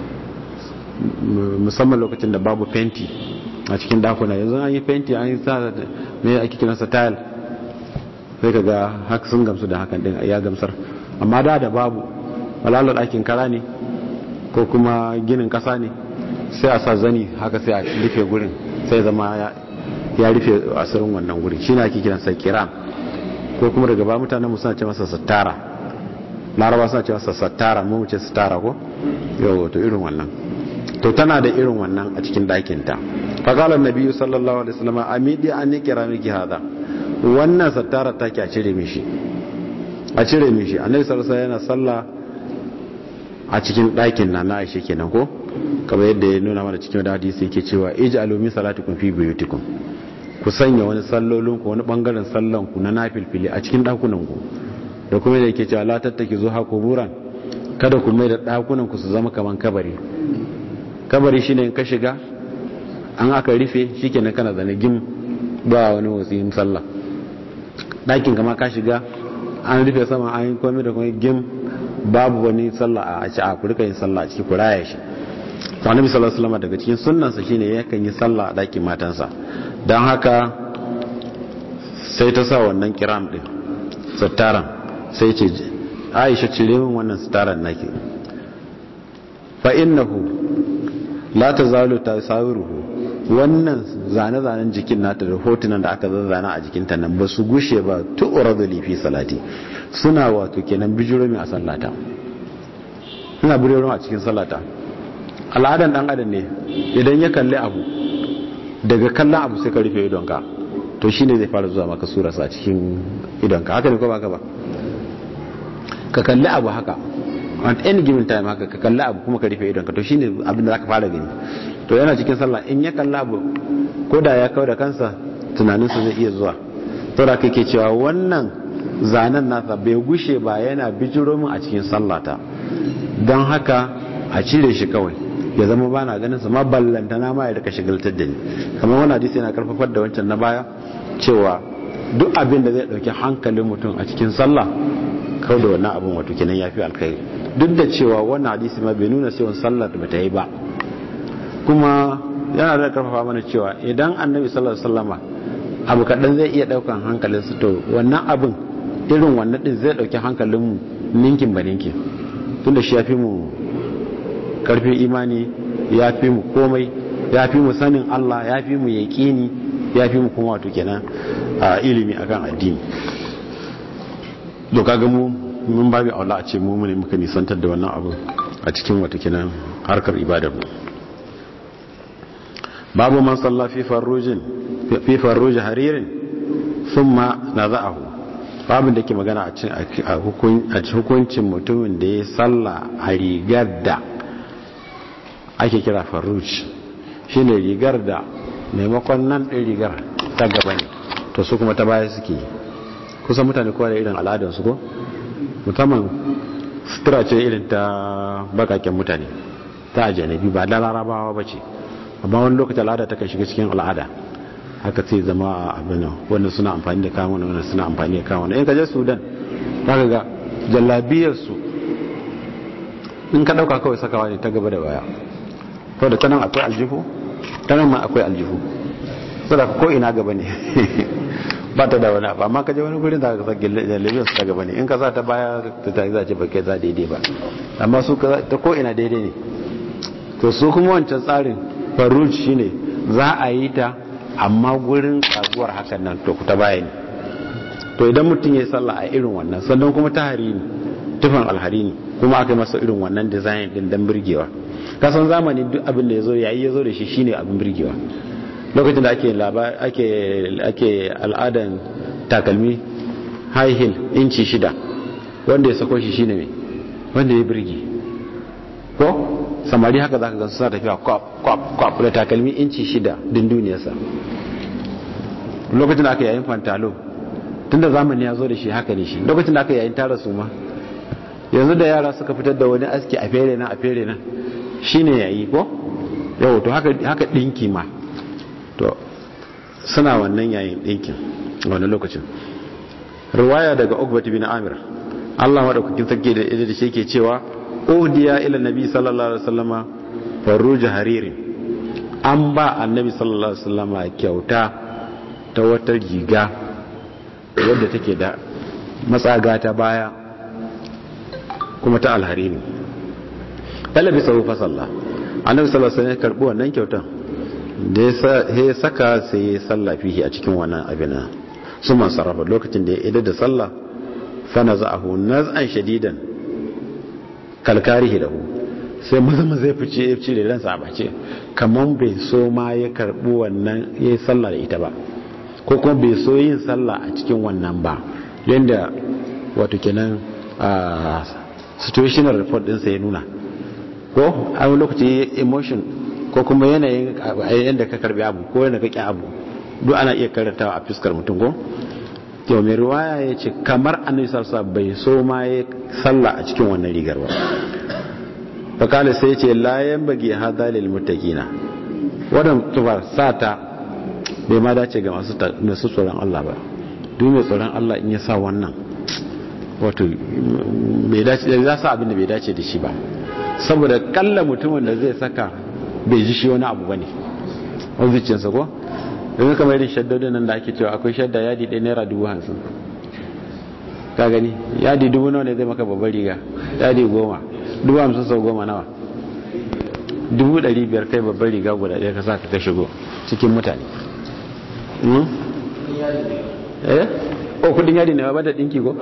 musamman lokacin da babu fenti a cikin dakuna. yanzu an yi fenti an yi sa me ake kiransa tile, sai ka ga haka sun gamsu da hakan din ya gamsar. amma da babu walala ɗakin kara ne ko kuma ginin kasa ne, sai a sa zani haka sai a rufe gurin, sai zama ya rufe asirin wannan gurin. shi ne ake kiransa kiram, ko kuma daga ba mutanen suna ce masa sattara. laraba suna ce masa sattara, mu ce sattara ko yau to irin wannan. to tana da irin wannan a cikin ɗakinta. faqala an-nabi sallallahu alaihi wasallam amidi an kiramiki hada, wannan sattara take a cire mishi annabi sallallahu alaihi wasallam yana sallah a cikin ɗakin na Aisha kenan ko kamar yadda ya nuna mana cikin hadisi yake cewa ij'alu min salatikum fi buyutikum, ku sanya wani sallolin ku wani bangaren sallan ku na nafilfili a cikin dakunan ku. da kuma yake cewa la tattaki zuha kuburan, kada ku mai da dakunan ku su zama kaman kabari shine in ka shiga an aka rufe shikenan kana zane gim ba wani wasin sallah. dakin kama ka shiga an rufe sama an yi komai da komai gim babu wani sallah a ci a kurka yin sallah a ciki ku raya shi. to annabi sallallahu alaihi wasallam daga cikin sunnansa shine yakan yi sallah a dakin matansa. dan haka sai ta sa wannan kiram din sattaran, sai ce Aisha cire min wannan sattaran naki, fa innahu la tazalu tasawiruhu, wannan zane-zanen jikin nata da hotunan da aka zazzana a jikinta nan ba su gushe ba tu'radu li fi salati, suna wato kenan bijiro mai a sallata. ina burewa a cikin sallata. Al'adan dan adam ne idan ya kalli abu daga kallon abu sai ka rufe idonka to shine zai fara zuwa maka surarsa a cikin idonka, haka ne ko baka ba? Ka kalli abu haka at any given time haka ka kalli abu kuma ka rufe idonka to shine abin da zaka fara gani. To yana cikin sallah in ya kalli abu ko da ya kawo da kansa tunaninsa zai iya zuwa. To da kake cewa wannan zanen nasa bai gushe ba yana bijiro min a cikin sallata, don haka a cire shi kawai ya zama ba na ganin sa ma ballantana ma ya rika shigaltar da ni. Kamar wani hadisi yana karfafar da wancan na baya cewa duk abin da zai dauki hankalin mutum a cikin sallah kawai da wannan abin wato kenan yafi alkhairi, duk da cewa wannan hadisi ma bai nuna cewa sallar ba ta yi ba. Kuma yana da karfafa mana cewa idan annabi sallallahu alaihi wasallama abu kadan zai iya daukan hankalin su, to wannan abin irin wannan din zai dauki hankalin mu ninkin ba ninkin, tunda shi yafi mu karfin imani, yafi mu komai, yafi mu sanin Allah, yafi mu yaqini, yafi mu kuma wato kenan ilimi akan addini. To kaga mu mun babu aula a ce mu ne muka nisantar da wannan abu a cikin wato kenan harkar ibadar mu. Babu man salla fi farruj haririn thumma naza'ahu, babin da ke magana a hukuncin mutumin da ya salla a rigar da ake kira farruj, shine rigar da maimakon nan ɗin rigar ta gaba ne to su kuma ta baya suke. Kusan mutane kowa da irin al'adarsu ko musamman sutura ce irin ta bakaken mutane ta ajanabi ba da larabawa ba ce, amma wani lokaci al'ada ta kan shiga cikin al'ada haka sai zama abin wanda suna amfani da kawo wanda suna amfani da kawo. In ka je Sudan zaka ga jallabiyarsu in ka dauka kawai sakawa ne ta gaba da baya, to da tanan akwai aljihu tanan ma akwai aljihu, saboda ko ina gaba ne ba ta da wani abu. Amma ka je wani gurin da ka sake jallabiyarsu ta gaba ne, in ka sa ta baya ta za ce ba kai za daidai ba, amma su ta ko ina daidai ne. To su kuma wancan tsarin faruj shine za a yi ta amma gurin kaguwar hakan nan to ta baya ne. To idan mutum ya yi sallah a irin wannan sannan kuma ta hari ne, tufan alhari ne, kuma aka yi masa irin wannan design din dan birgewa. Kasan zamani duk abin da yazo da shi shine abin birgewa. Lokacin da ake al'adan takalmi high heel inci 6 wanda ya sako shi shine me wanda ya birge ko samari haka zaka gansu suna tafiya kwap da takalmi inci 6 din duniyarsa. Lokacin da aka yayin fantalo tunda zamani ya zo da shi haka ne shi. Lokacin da aka yayin tara su ma yanzu da yara suka fitar da wani aski a fere na shine yayi ko yau to haka dinki ma to suna wannan yayin dinkin wannan lokacin. Riwaya daga Uqbah bin Amir Allah madaukakin sarki da shi yake cewa udiya ila nabi sallallahu alaihi wasallama faruj haririn, an ba annabi sallallahu alaihi wasallama kyauta ta wata riga wadda take da matsaga ta baya kuma ta alharini. Talabi sahu fa sallah, annabi sallallahu alaihi wasallam ya karbi wannan kyautan da ya saka sai ya salla fihi a cikin wannan abin su man sarrafa. Lokacin da ya idar da sallah fa naza'ahu naz'an shadidan kalkarihi lahu, sai mazama zai fice ya cire ransa a bace kaman bai so ma ya karbi wannan yayi sallah da ita ba, ko kuma bai so yin sallah a cikin wannan ba, yanda wato kenan situational report din sa ya nuna ko a lokaci emotion ko kuma yanayin yanda ka karbi abu ko yanda ka ki abu duk ana iya karantawa a fuskar mutum ko. To mai riwaya ya ce kamar annabi sallallahu alaihi wasallam bai so ma ya sallah a cikin wannan rigar ba. Fakala sai ce la yanbaghi hadha lil muttaqina, wannan tubar sata bai ma dace ga masu tsoron Allah ba. Duk mai tsoron Allah in ya sa wannan wato bai dace da sa abin da bai dace da shi ba, saboda kalla mutumin da zai saka bai ji shi wani abu bane a zuciyarsa ko. Yanzu kamar irin shaddodin nan da ake cewa akwai shadda yadi ɗaya naira 50,000 ka gani yadi 10,000 nawa ne zai maka babbar riga, yadi 10 50,000 sau 10 nawa 500,000 kai babbar riga guda ɗaya ka sa ka shigo cikin mutane. kudin yadi ne ba da dinki ko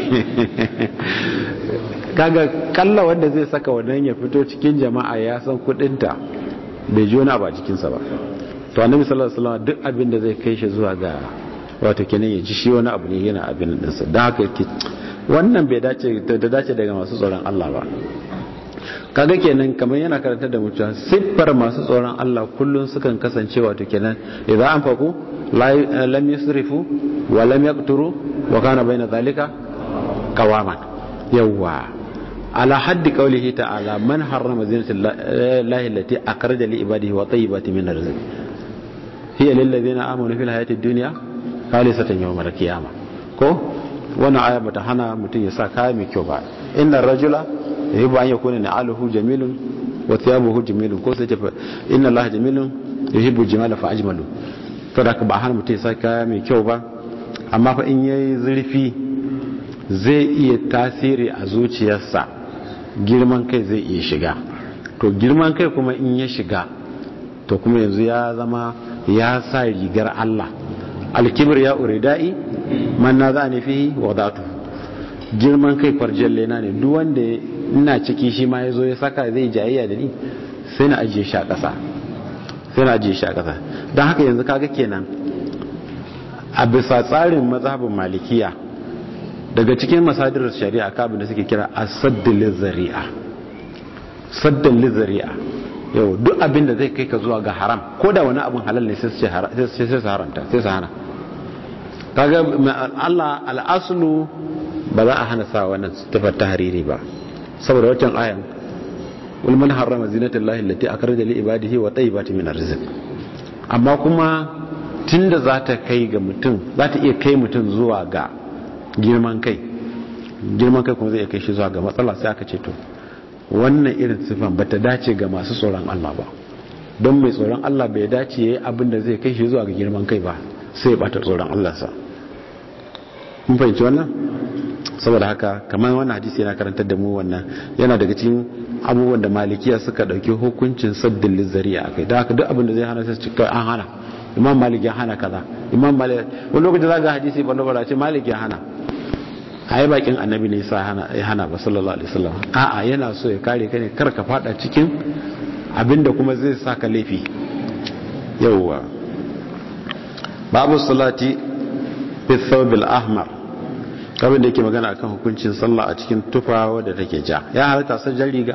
kaga kalla wanda zai saka wannan ya fito cikin jama'a ya san kudinta bai ji wani abu a cikinsa ba. To annabi sallallahu alaihi wasallam duk abin da zai kai shi zuwa ga wato kenan ya ji shi wani abu ne yana abin dinsa, don haka yake wannan bai dace daga masu tsoron Allah ba. Kaga kenan kamar yana karantar da mutuwa siffar masu tsoron Allah kullun sukan kasance wato kenan idan an faku lam yusrifu wa lam yaqturu wa kana baina zalika qawaman. Yawa ala haddi qawlihi ta'ala man harrama zinata llahi allati akhraja li ibadihi wa tayyibati min rizq hiya lil ladina amanu fil hayati dunya khalisatan yawmal qiyamah. Ko wannan aya bata hana mutum ya sa kaya mai kyau ba. Innar rajula yahibu an yakuna na'aluhu jamilun wa thiyabuhu jamilun, ko sai ce inna allaha jamilun yuhibbu jamala fa ajmalu. To da ba hana mutum ya sa kaya mai kyau ba, amma fa in yayi zurfi zai iya tasiri a zuciyarsa, girman kai zai iya shiga. To girman kai kuma in ya shiga to kuma yanzu ya zama ya sa rigar Allah. Alkibir ya uridai man nazani fihi wadatu. Girman kai kwarjalle na ne, duk wanda ina ciki shi ma yazo ya saka zai jayayya da ni, sai na ajiye shi a ƙasa. Don haka yanzu kaga kenan a bisa tsarin mazhabin malikiya daga cikin masadir shari'a kabin da suke kira as-saddul zari'a. Yau duk abin da zai kai ka zuwa ga haram, ko da wani abin halal ne sai su haramta, sai su hana. Kaga Allah al-aslu ba za a hana sa wannan tafar tahriri ba, saboda wancan ayan wal man harrama zinatallahi allati akhraja li ibadihi wa tayyibati min arrizq. Amma kuma tunda za ta kai ga mutum, za ta iya kai mutum zuwa ga girman kai kuma zai iya kai shi zuwa ga matsala, sai aka ce to wannan irin sifan bata dace ga masu tsoron Allah ba. Don mai tsoron Allah bai dace yayi abin da zai kai shi zuwa ga girman kai ba, sai ya bata tsoron Allah sa. Mun fahimci wannan? Saboda haka kamar wannan hadisi yana karantar da mu wannan yana daga cikin abubuwan da malikiya suka dauki hukuncin saddin lizari'a akai. Da haka duk abin da zai hana sai su an hana. Imam Malik ya hana kaza, Imam Malik wani lokaci zaga hadisi banda ce Malik ya hana. Ai bakin annabi ne ya hana ba sallallahu alaihi wasallam. A'a yana so ya kare ka ne kar ka fada cikin abinda kuma zai saka laifi. Yawwa babu salati fi thawbil ahmar, abin da yake magana akan hukuncin sallah a cikin tufa wadda take ja. Ya halatta sai jan riga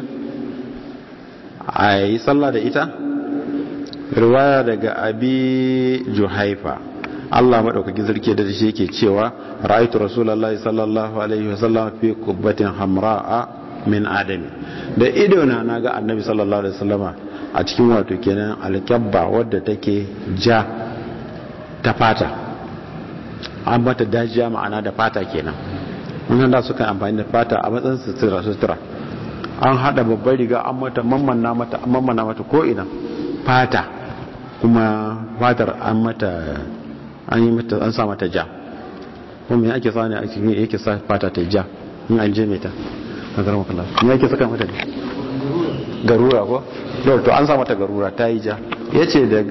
ai sallah da ita. Riwaya daga Abi Juhaifa, Allah madaukakin sarki da shi yake cewa ra'aytu rasulullahi sallallahu alaihi wasallam fi qubbatin hamra'a min adami. Da ido na naga annabi sallallahu alaihi wasallama a cikin wato kenan alkabba wadda take ja ta fata, an mata dajiya ma'ana da fata kenan. Wannan da suka amfani da fata a matsayin sutura, an hada babbar riga an mata mammanna mata ko ina fata, kuma fatar an sa mata ja. Kuma me ake sani a cikin yake sa fata ta ja in an je meta a garma kallon me yake saka mata garura ko to an sa mata garura ta yi ja. Yace da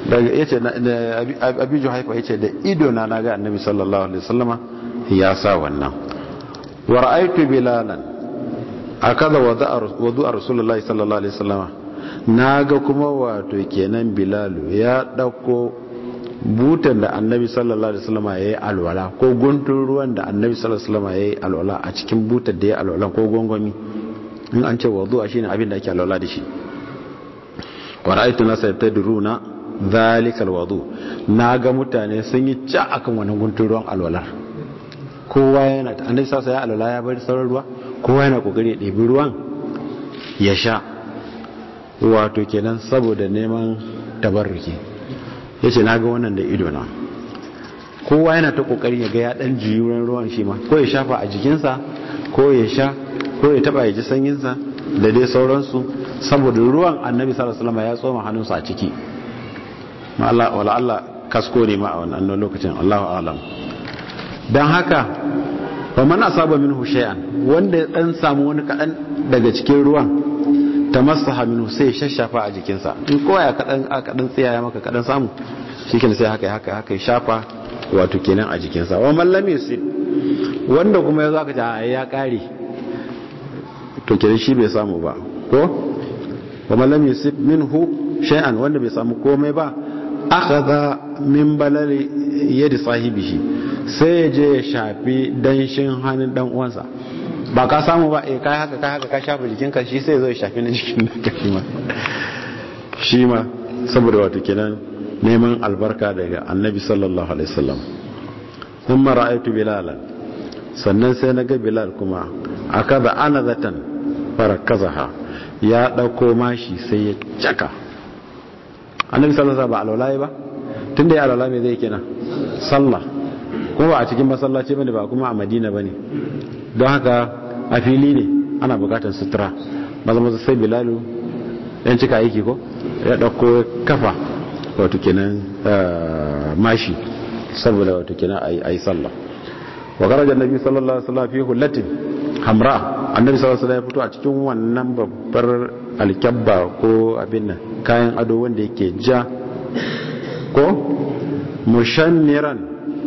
Abi Juhaifa yace da ido na naga annabi sallallahu alaihi wasallama ya sa wannan. Wa ra'aytu bilalan akaza wudu'a rasulullahi sallallahu alaihi wasallama, naga kuma wato kenan Bilalu ya dauko butan da annabi sallallahu alaihi wasallama yayi alwala, ko guntun ruwan da annabi sallallahu alaihi wasallama yayi alwala a cikin butar da yayi alwala ko gongomi. In an ce wudu'a shine abin da ake alwala da shi. Wa ra'aytu nasa yatadruna zalikal wudu, naga mutane sun yi ca akan wannan guntun ruwan alwalar. Kowa yana annabi sallallahu alaihi wasallama ya alwala ya bari sauran ruwa, kowa yana kokari ya ɗebi ruwan ya sha, wato kenan saboda neman tabarruki. Yace naga wannan da ido na. Kowa yana ta kokari ya ga ya dan jiyuran ruwan shi ma, ko ya shafa a jikinsa, ko ya sha, ko ya taba ya ji sanyin sa da dai sauransu, saboda ruwan annabi sallallahu alaihi wasallam ya tsoma hannunsa a ciki. Ma Allah wala Allah kasko ne ma a wannan lokacin, Allahu a'lam. Dan haka fa man asaba minhu shay'an, wanda ya dan samu wani kadan daga cikin ruwan, tamassaha minhu sai shashafa a jikinsa. In koya kadan tsiyaya maka kadan samu, shikenan sai haka ya shafa wato kenan a jikinsa. Wa man lam yusib, wanda kuma yazo aka ce ya kare, to kenan shi bai samu ba ko. wa man lam yusib minhu shay'an, wanda bai samu komai ba, akhadha min balali yadi sahibihi, sai ya je ya shafi danshin hannun dan uwansa. Ba ka samu ba, kai haka ka shafa jikinka, shi sai zo ya shafi na jikin ka shi ma saboda wato kenan neman albarka daga annabi sallallahu alaihi wasallam. thumma ra'aytu bilalan, sannan sai na ga bilal kuma akaza anazatan farakazaha, ya dauko mashi sai ya caka. annabi sallallahu alaihi wasallam ba alwala ba, tunda ya alwala me zai kenan sallah, kuma ba a cikin masallaci bane, ba kuma a Madina bane, don haka a fili ne ana bukatar sutura. maza sai bilalu yan cika aiki ko ya dauko kafa wato kenan mashi saboda wato kenan ayi sallah. wa kharaja annabi sallallahu alaihi wasallam fi hullatin hamra, annabi sallallahu alaihi wasallam ya fito a cikin wannan babbar alkabba ko abin nan kayan ado wanda yake ja ko mushanniran,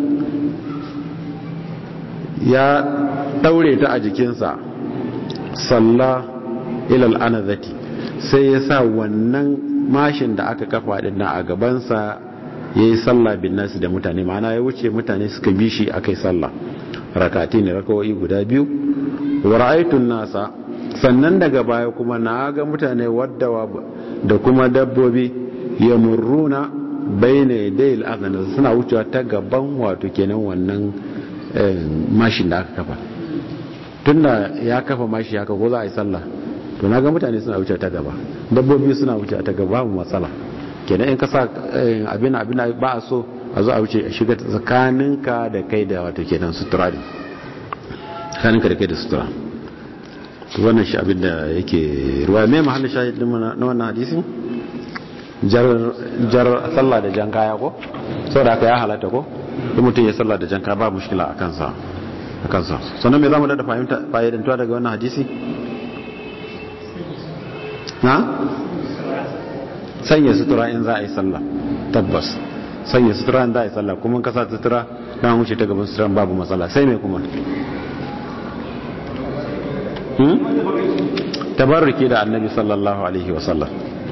ya daure ta a jikinsa. salla ilal anazati, sai ya sa wannan mashin da aka kafa din a gabansa yayi sallah bin nasu da mutane, ma'ana ya wuce mutane suka bi shi akai sallah. rakati ne, rakawoyi guda biyu. wa ra'aytun nasa, sannan daga baya kuma na ga mutane waddawa da kuma dabbobi yamurruna bayna yadayil adhan, suna wucewa ta gaban wato kenan wannan mashin da aka kafa. tunda ya kafa mashi haka ko za a yi sallah, to na ga mutane suna wucewa ta gaba, dabbobi suna wucewa ta gaba, babu matsala kenan. in ka sa abin ba a so a zo a wuce a shiga tsakaninka da kai da wato kenan sutura ne, tsakaninka da kai da sutura. wannan shi abin da yake ruwa. mai mahallin shahid na wannan hadisin jar sallah da jan kaya ko, saboda haka ya halatta ko, in mutum ya sallah da jan kaya ba mushkila a kansa. sannan me zamu da fa'idantuwa daga wannan hadisi? sanya sutura in za a yi sallah. tabbas sanya sutura in za a yi sallah, kuma ka sa sutura dan wuce ta gaban sutura babu matsala. sai me kuma? tabarruki da annabi sallallahu alaihi wasallam,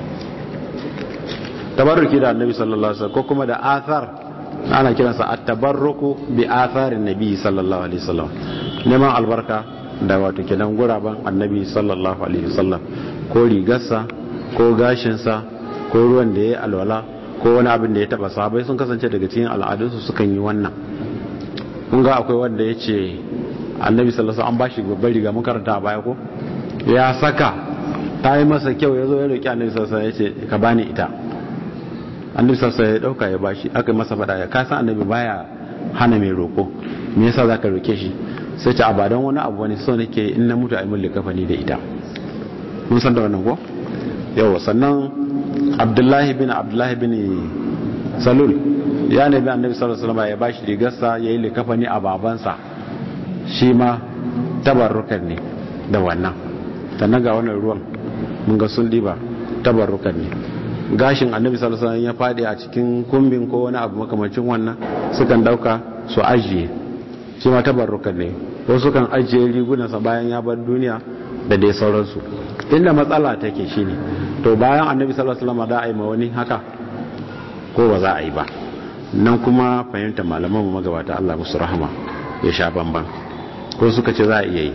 tabarruki da annabi sallallahu alaihi wasallam, ko kuma da athar, ana kiransa at-tabarruku bi atharin nabi sallallahu alaihi wasallam, neman albarka da wato kenan guraban annabi sallallahu alaihi wasallam, ko rigarsa ko gashinsa ko ruwan da ya alwala ko wani abin da ya taba. sahabbai sun kasance daga cikin al'adunsu sukan yi wannan. kun ga akwai wanda ya ce annabi sallallahu alaihi wasallam an bashi babbar riga, mun karanta a baya ko, ya saka ta yi masa kyau, ya zo ya roki annabi sallallahu alaihi wasallam ya ce ka bani ita. annabi sallallahu alaihi wasallam ya dauka ya bashi, aka yi masa fada, ya kasa annabi baya hana mai roko, me yasa zaka roke shi? sai ce abadan wani abu wani so nake in na mutu a yi mulki kafani da ita. mun san da wannan ko? yawa. sannan abdullahi bin salul ya nabi annabi sallallahu alaihi wasallam ya bashi rigarsa ya yi likafani a babansa, shi ma tabarrukan ne da wannan. sannan ga wannan ruwan mun ga sun diba, tabarrukan ne. gashin annabi sallallahu alaihi wasallam ya fadi a cikin kumbin ko wani abu makamancin wannan, sukan dauka su ajiye, shi ma tabarrukan ne. wasu kan ajiye rigunansa bayan ya bar duniya da dai sauransu. inda matsala take shine, to bayan annabi sallallahu alaihi wasallam da a yi ma wani haka ko ba za a yi ba? nan kuma fahimta malaman mu magabata Allah musu rahama ya sha bamban. ko suka ce za a iya yi.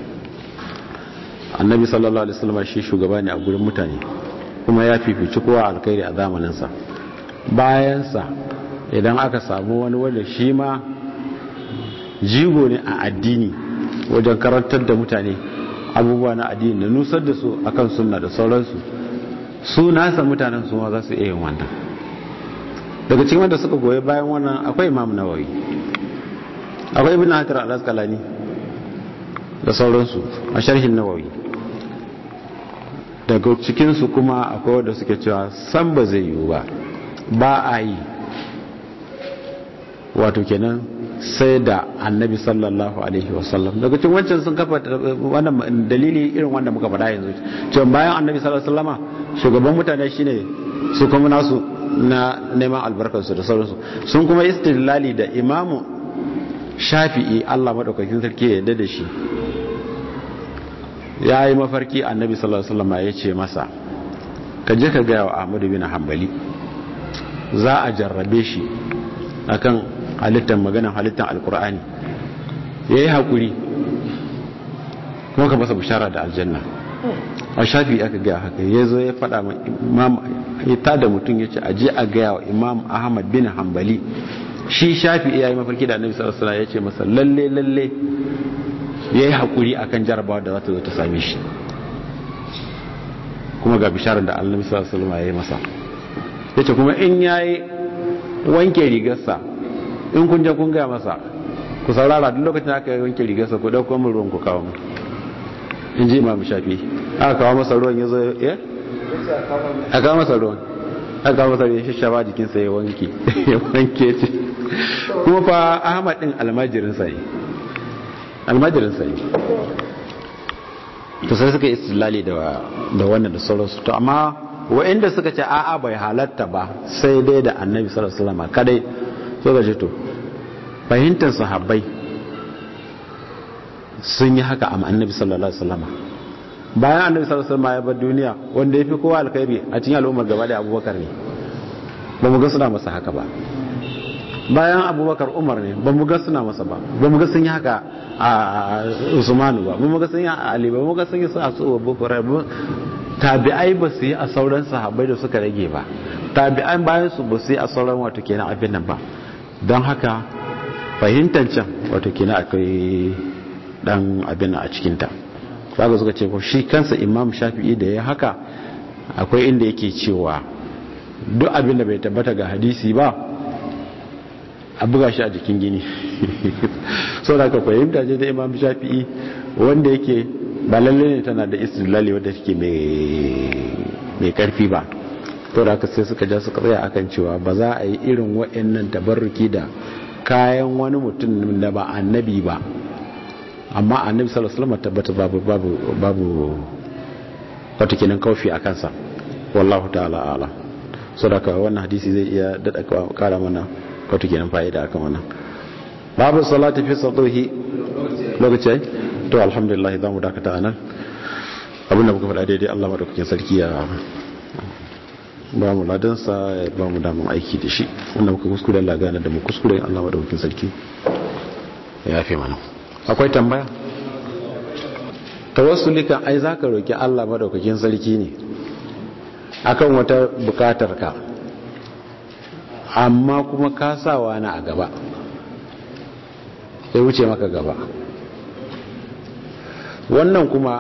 annabi sallallahu alaihi wasallam shi shugaba ne a gurin mutane, kuma ya fifici kowa alkhairi a zamaninsa. bayansa idan aka samu wani wanda shi ma jigo ne a addini wajen karantar da mutane abubuwa na addini da nusar da su akan sunna da sauransu, su nasa mutanen su ma za su iya yin wannan. daga cikin wanda suka goyi bayan wannan akwai Imam Nawawi, akwai Ibn Hajar al-Asqalani da sauransu a sharhin Nawawi. daga cikinsu kuma akwai wanda suke cewa san ba zai yiwu ba a yi wato kenan sai da annabi sallallahu alaihi wasallam. daga cikin wancan sun kafa wannan dalili irin wanda muka faɗa yanzu, cewa bayan annabi sallallahu alaihi wasallama shugaban mutane shine su kuma nasu na neman albarkarsu da sauransu sun kuma istilali da imamu shafi'i Allah madaukakin sarki ya yarda da shi ya yi mafarki annabi sallallahu alaihi wasallam ya ce masa ka je ka gaya wa Ahmad bin Hanbali za a jarrabe shi akan maganan halittar alkur'ani ya yi haƙuri kuma ka masa bishara da aljanna a shafi aka gaya haka ya zo ya faɗa ya tada mutum ya ce aje a gaya wa imam Ahmad bin Hanbali shi shafi ya yi mafarki da annabi sallallahu alaihi wasallam ya ce masa lalle ya yi haƙuri akan jarabawa da za ta zo ta same shi kuma ga bisharar da annabi sallallahu alaihi wasallam ya yi masa ya ce kuma in ya yi wanke rigarsa in kun je kun gaya masa ku saurara duk lokacin aka yi wanke rigarsa ku ɗauko min ruwan ku kawo mu in ji imam shafi aka kawo masa ruwan ya zo ya aka kawo masa ruwan aka kawo masa ya shashaba jikinsa ya wanke ce kuma fa Ahmad din almajirinsa ne to sai suka istilali da wannan da sauransu to amma wa'inda suka ce a'a bai halatta ba sai dai da annabi sallallahu alaihi wasallam kadai suka ce to fahimtar sahabbai sun yi haka a annabi sallallahu alaihi wasallam bayan annabi sallallahu alaihi wasallam ya bar duniya wanda yafi kowa alkhairi a cikin al'ummar gaba da Abubakar ne ba mu ga suna masa haka ba bayan Abubakar Umar ne ba mu ga suna masa ba mu ga sun yi haka a Usmanu ba mu ga sun yi a Ali ba mu ga sun yi su a Abubakar tabi'ai ba su yi a sauran sahabbai da suka rage ba tabi'ai bayan su ba su yi a sauran wato kenan abin nan ba don haka fahimtar can wato kenan akwai dan abin a cikinta kaga suka ce ko shi kansa Imam Shafi'i da ya haka akwai inda yake cewa duk abin da bai tabbata ga hadisi ba a buga shi a jikin gini saboda ka fahimta ce da Imam Shafi'i wanda yake ba lalle ne tana da istidlali wanda take mai karfi ba to da haka sai suka ja suka tsaya akan cewa ba za a yi irin waɗannan tabarruki da kayan wani mutum da ba annabi ba amma annabi sallallahu alaihi wasallam tabbata babu wata kenan kaufi a kansa wallahu ta'ala ala saboda wannan hadisi zai iya dada kara mana wata kenan fa'ida akan wannan babu salati fi sadrihi lokaci to alhamdulillah za mu dakata anan abinda muka faɗa daidai Allah madaukakin sarki ya ba mu ladansa ya ba mu damar aiki da shi wanda muka kuskure Allah gane da mu kuskure Allah madaukakin sarki ya yafe mana akwai tambaya tawassuli kan ai zaka roki Allah madaukakin sarki ne akan wata bukatar ka amma kuma ka sa wani a gaba sai wuce maka gaba wannan kuma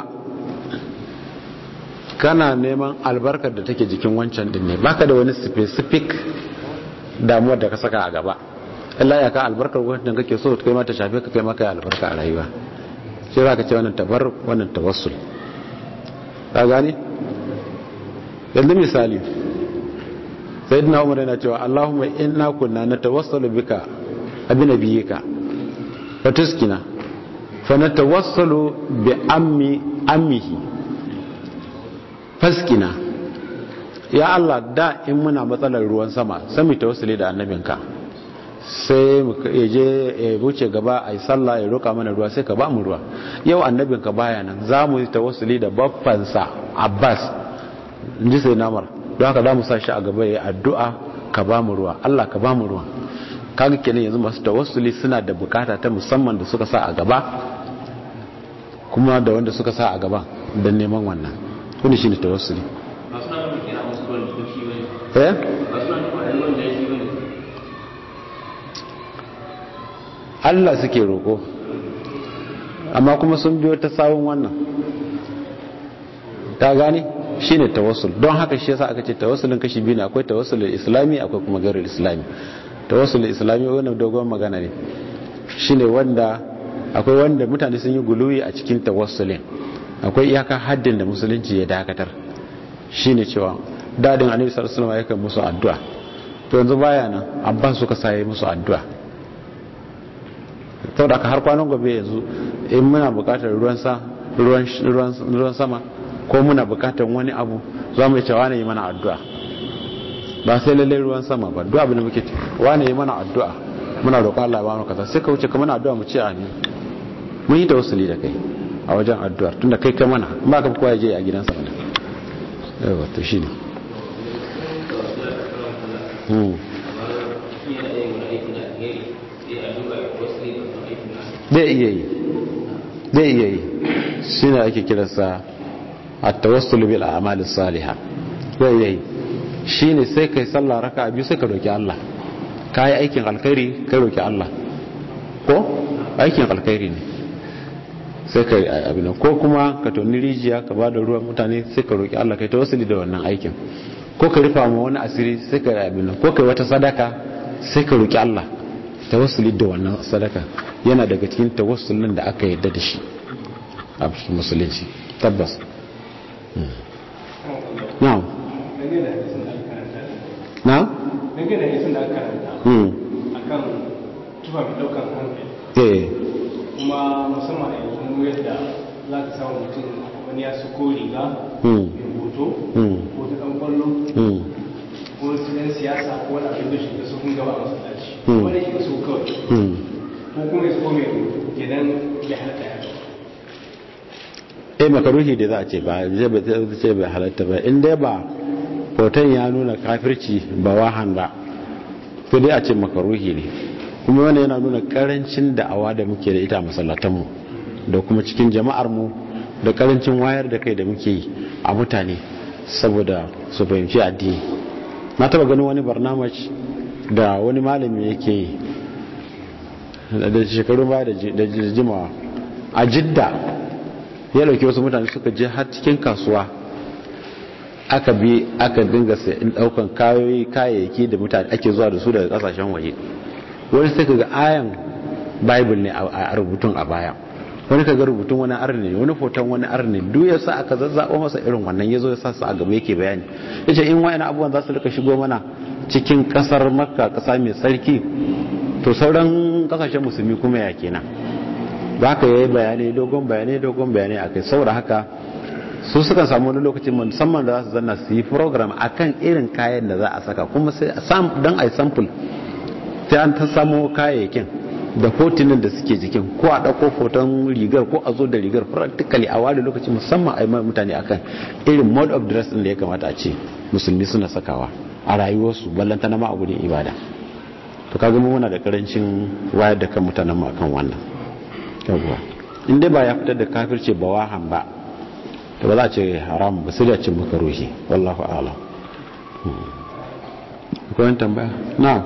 kana neman albarkar da take jikin wancan din ne baka da wani specific damuwar da ka saka a gaba Allah ya ka albarkar wancan kake so kai ma ta shafe ka kai maka albarka a rayuwa sai zaka ce wannan tabarruk wannan tawassul ka gani yanzu misali sayyidina Umar yana cewa Allahumma inna kunna natawassalu bika abinabiyika wa tuskina fa natawassalu bi ammihi faskina ya Allah da in muna matsalar ruwan sama sai mu tawassuli da annabinka sai mu je wuce gaba ai sallah ya roka mana ruwa sai ka ba mu ruwa yau annabinka baya nan zamu yi tawassuli da baffansa Abbas inji sai namar don haka zamu sa shi a gaba yayin addu'a ka ba mu ruwa Allah ka ba mu ruwa kaga kenan yanzu masu tawassuli suna da bukata ta musamman da suka sa a gaba kuma da wanda suka sa a gaba don neman wannan kuni shi ne tawassuli Allah suke roko amma kuma sun biyo ta sawun wannan ta gani shi ne tawassul don haka shi yasa aka ce tawassulin kashi biyu ne akwai tawassulin islami akwai kuma garin islami tawassulin islami wannan dogon magana ne shi ne wanda akwai wanda mutane sun yi guluwi a cikin tawassulin akwai iyaka haddin da musulunci ya dakatar shine cewa dadin annabi sallallahu alaihi wasallam yakan musu addu'a to yanzu baya nan abban suka saye musu addu'a to da har kwanan gobe yanzu in muna bukatar ruwan sama ko muna bukatar wani abu za mu yi cewa ne mana addu'a ba sai lalle ruwan sama ba, duk abin da muke wani yi mana addu'a muna roƙon Allah ba mu kaza sai ka wuce ka mana addu'a mu ce amin, mun yi tawassuli da kai a wajen addu'ar tunda kai ka mana, ba ka kowa je a gidansa ba. Yawa to shine zai iya yi shi ne ake kiransa a tawassul bil a'mal salihah. zai iya yi shi ne sai kai sallah raka biyu sai ka roki Allah, ka yi aikin alkhairi kai roki Allah, ko aikin alkhairi ne sai ka yi abin, ko kuma ka toni rijiya ka bada ruwan mutane sai ka roki Allah kai tawassuli da wannan aikin, ko ka rufa ma wani asiri sai ka yi abin, ko kai wata sadaka sai ka roki Allah tawassuli da wannan sadaka yana daga cikin tawassulin da aka yarda da shi a musulunci tabbas. Na'am. Na'am. Dangane da hadisin da aka karanta akan tufa mai daukan hankali. Kuma musamman a yanzu yadda za ka samu mutum wani ya suko riga mai hoto ko ta dan kwallo ko ta dan siyasa ko wani abin da shi da su kun gaba a masallaci wani ke so kawai ko kuma ya suko mai kenan ya halatta ya makaruhi da za a ce ba zai ce bai halatta ba, in dai ba hoton ya nuna kafirci ba wahan ba sai dai a ce makaruhi ne. kuma wani yana nuna karancin da'awa da muke da ita a masallatanmu da kuma cikin jama'armu da karancin wayar da kai da muke yi a mutane saboda su fahimci addini. na taba ganin wani barnamaj da wani malami yake yi da shekaru ba da jimawa a Jidda, ya dauki wasu mutane suka je har cikin kasuwa aka dinga sai daukan kayayyaki da mutane ake zuwa da su daga kasashen waje. wani sai kaga ayan bible ne a rubutun a baya, wani kaga rubutun wani arne, wani foton wani arne, duk yasa aka zazzabo masa irin wannan yazo ya sa su a gaba yake bayani, yace in wayannan abubuwan za su rika shigo mana cikin kasar Makka, kasa mai sarki, to sauran kasashen musulmi kuma ya kenan. ba ka yi bayanai dogon bayanai akai. saboda haka su suka samu wani lokacin musamman da za su zanna su yi program akan irin kayan da za a saka, kuma sai don a yi sample sai an ta samo kayayyakin da hotunan da suke jikin, ko a ɗauko hoton rigar ko a zo da rigar practically a wani lokaci musamman a yi mutane akan irin mode of dress ɗin da ya kamata a ce musulmi suna sakawa a rayuwarsu ballanta na ma'abudin ibada. to kaga mu muna da karancin wayar da kan mutanen mu akan wannan yawwa. in dai ba ya fitar da kafirce ba wahan ba to ba za a ce haram ba, sai da cin makaruhi, wallahu a'lam. akwai tambaya? na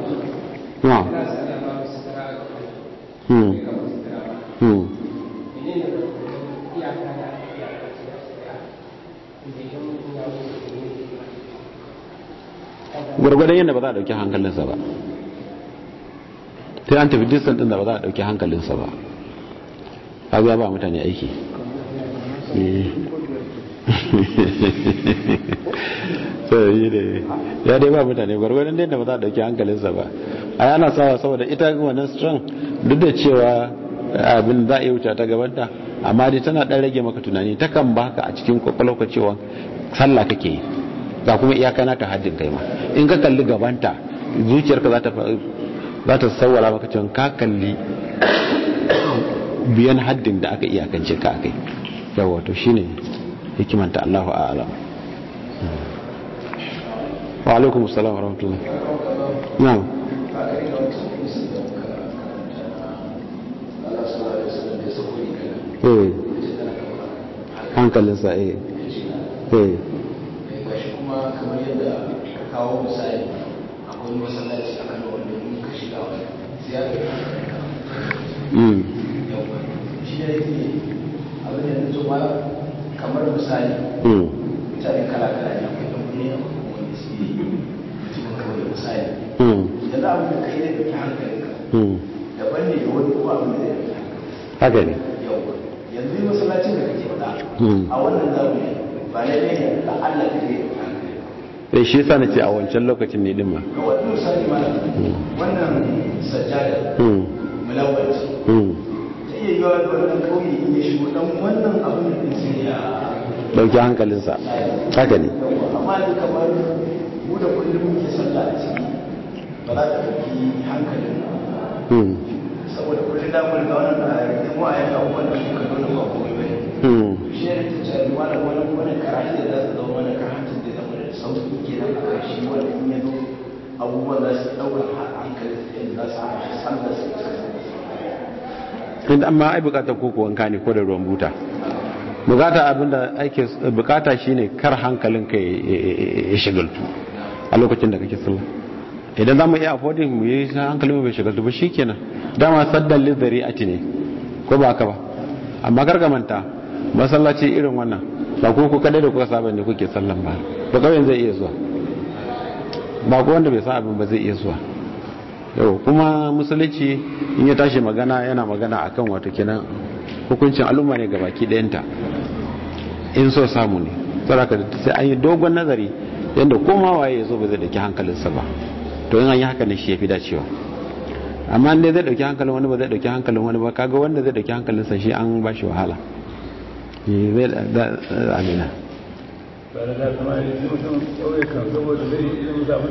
gwargwadon yadda ba za a dauki hankalinsa ba, sai an tafi distan din da ba za a dauki hankalinsa ba, kaga ba mutane aiki. ya dai ba mutane gwargwadon da ba za a dauki hankalinsa ba. a yana sawa saboda ita wannan strong duk da cewa abin za a yi wuce ta gabanta, amma dai tana dan rage maka tunani, takan baka a cikin kwakwalwa cewa sallah kake yi, ga kuma iyaka naka haddin kai ma. in ka kalli gabanta zuciyarka za ta sawwala maka cewa ka kalli biyan haddin da aka iyakance ka akai. yawa to shine hikimanta, Allahu a'lam. wa alaikum assalam wa rahmatullah. na'am. hankalinsa kuma kamar yadda ka kawo misali akwai masallaci a kan wanda in ka shiga wani ziyara shi ne yake abin da yanzu ma kamar misali mutane kala-kala ne akwai ɗan ne akwai wanda su yi cikin kawai misali yanzu abin da kai ne ɗauki hankalinka daban ne da wani kuma abin da zai ɗauki hankalinka. haka ne. yanzu masallacin da kake faɗa a wannan zamani ba na ne da Allah ka zai shi yasa nace a wancan lokacin ne din ma wani misali mana wannan sajjada mulawwaci ta iya yiwa da wannan kauye in ya shigo dan wannan abin da din sai ya dauki hankalinsa. haka ne. amma da kamar mu da kullum muke sallah a ciki ba za ta ɗauki hankalin saboda kullum da mun ga wannan da mu a yanka abubuwan da muka nuna ba komai bane shi ne ta ce wani karatu da za su zama mana karatu da zama da sauki kenan a kan shi wanda in ya zo abubuwan za su ɗaukar hankali da za su hana sallar su inda amma ai bukatar koko wanka ne ko da ruwan buta bukata abinda ake bukata shine kar hankalinka ya shigaltu a lokacin da kake sallah idan zamu iya affording mu yi hankalin mu bai shigaltu ba shikenan dama saddan lidari'ati ne ko ba haka ba amma gargamanta masallaci irin wannan ba ko kadai da kuka saba ne kuke sallan ba kawai zai iya zuwa ba ko wanda bai san abin ba zai iya zuwa yau kuma musulunci in ya tashi magana yana magana akan wato kenan hukuncin al'umma ne gabaki ɗayanta in so samu ne saraka sai an yi dogon nazari yadda koma waye ya zo ba zai dauki hankalinsa ba to in an yi haka ne shi ya fi dacewa amma inda zai dauki hankalin wani ba zai dauki hankalin wani ba kaga wanda zai dauki hankalinsa shi an ba shi wahala zai da amina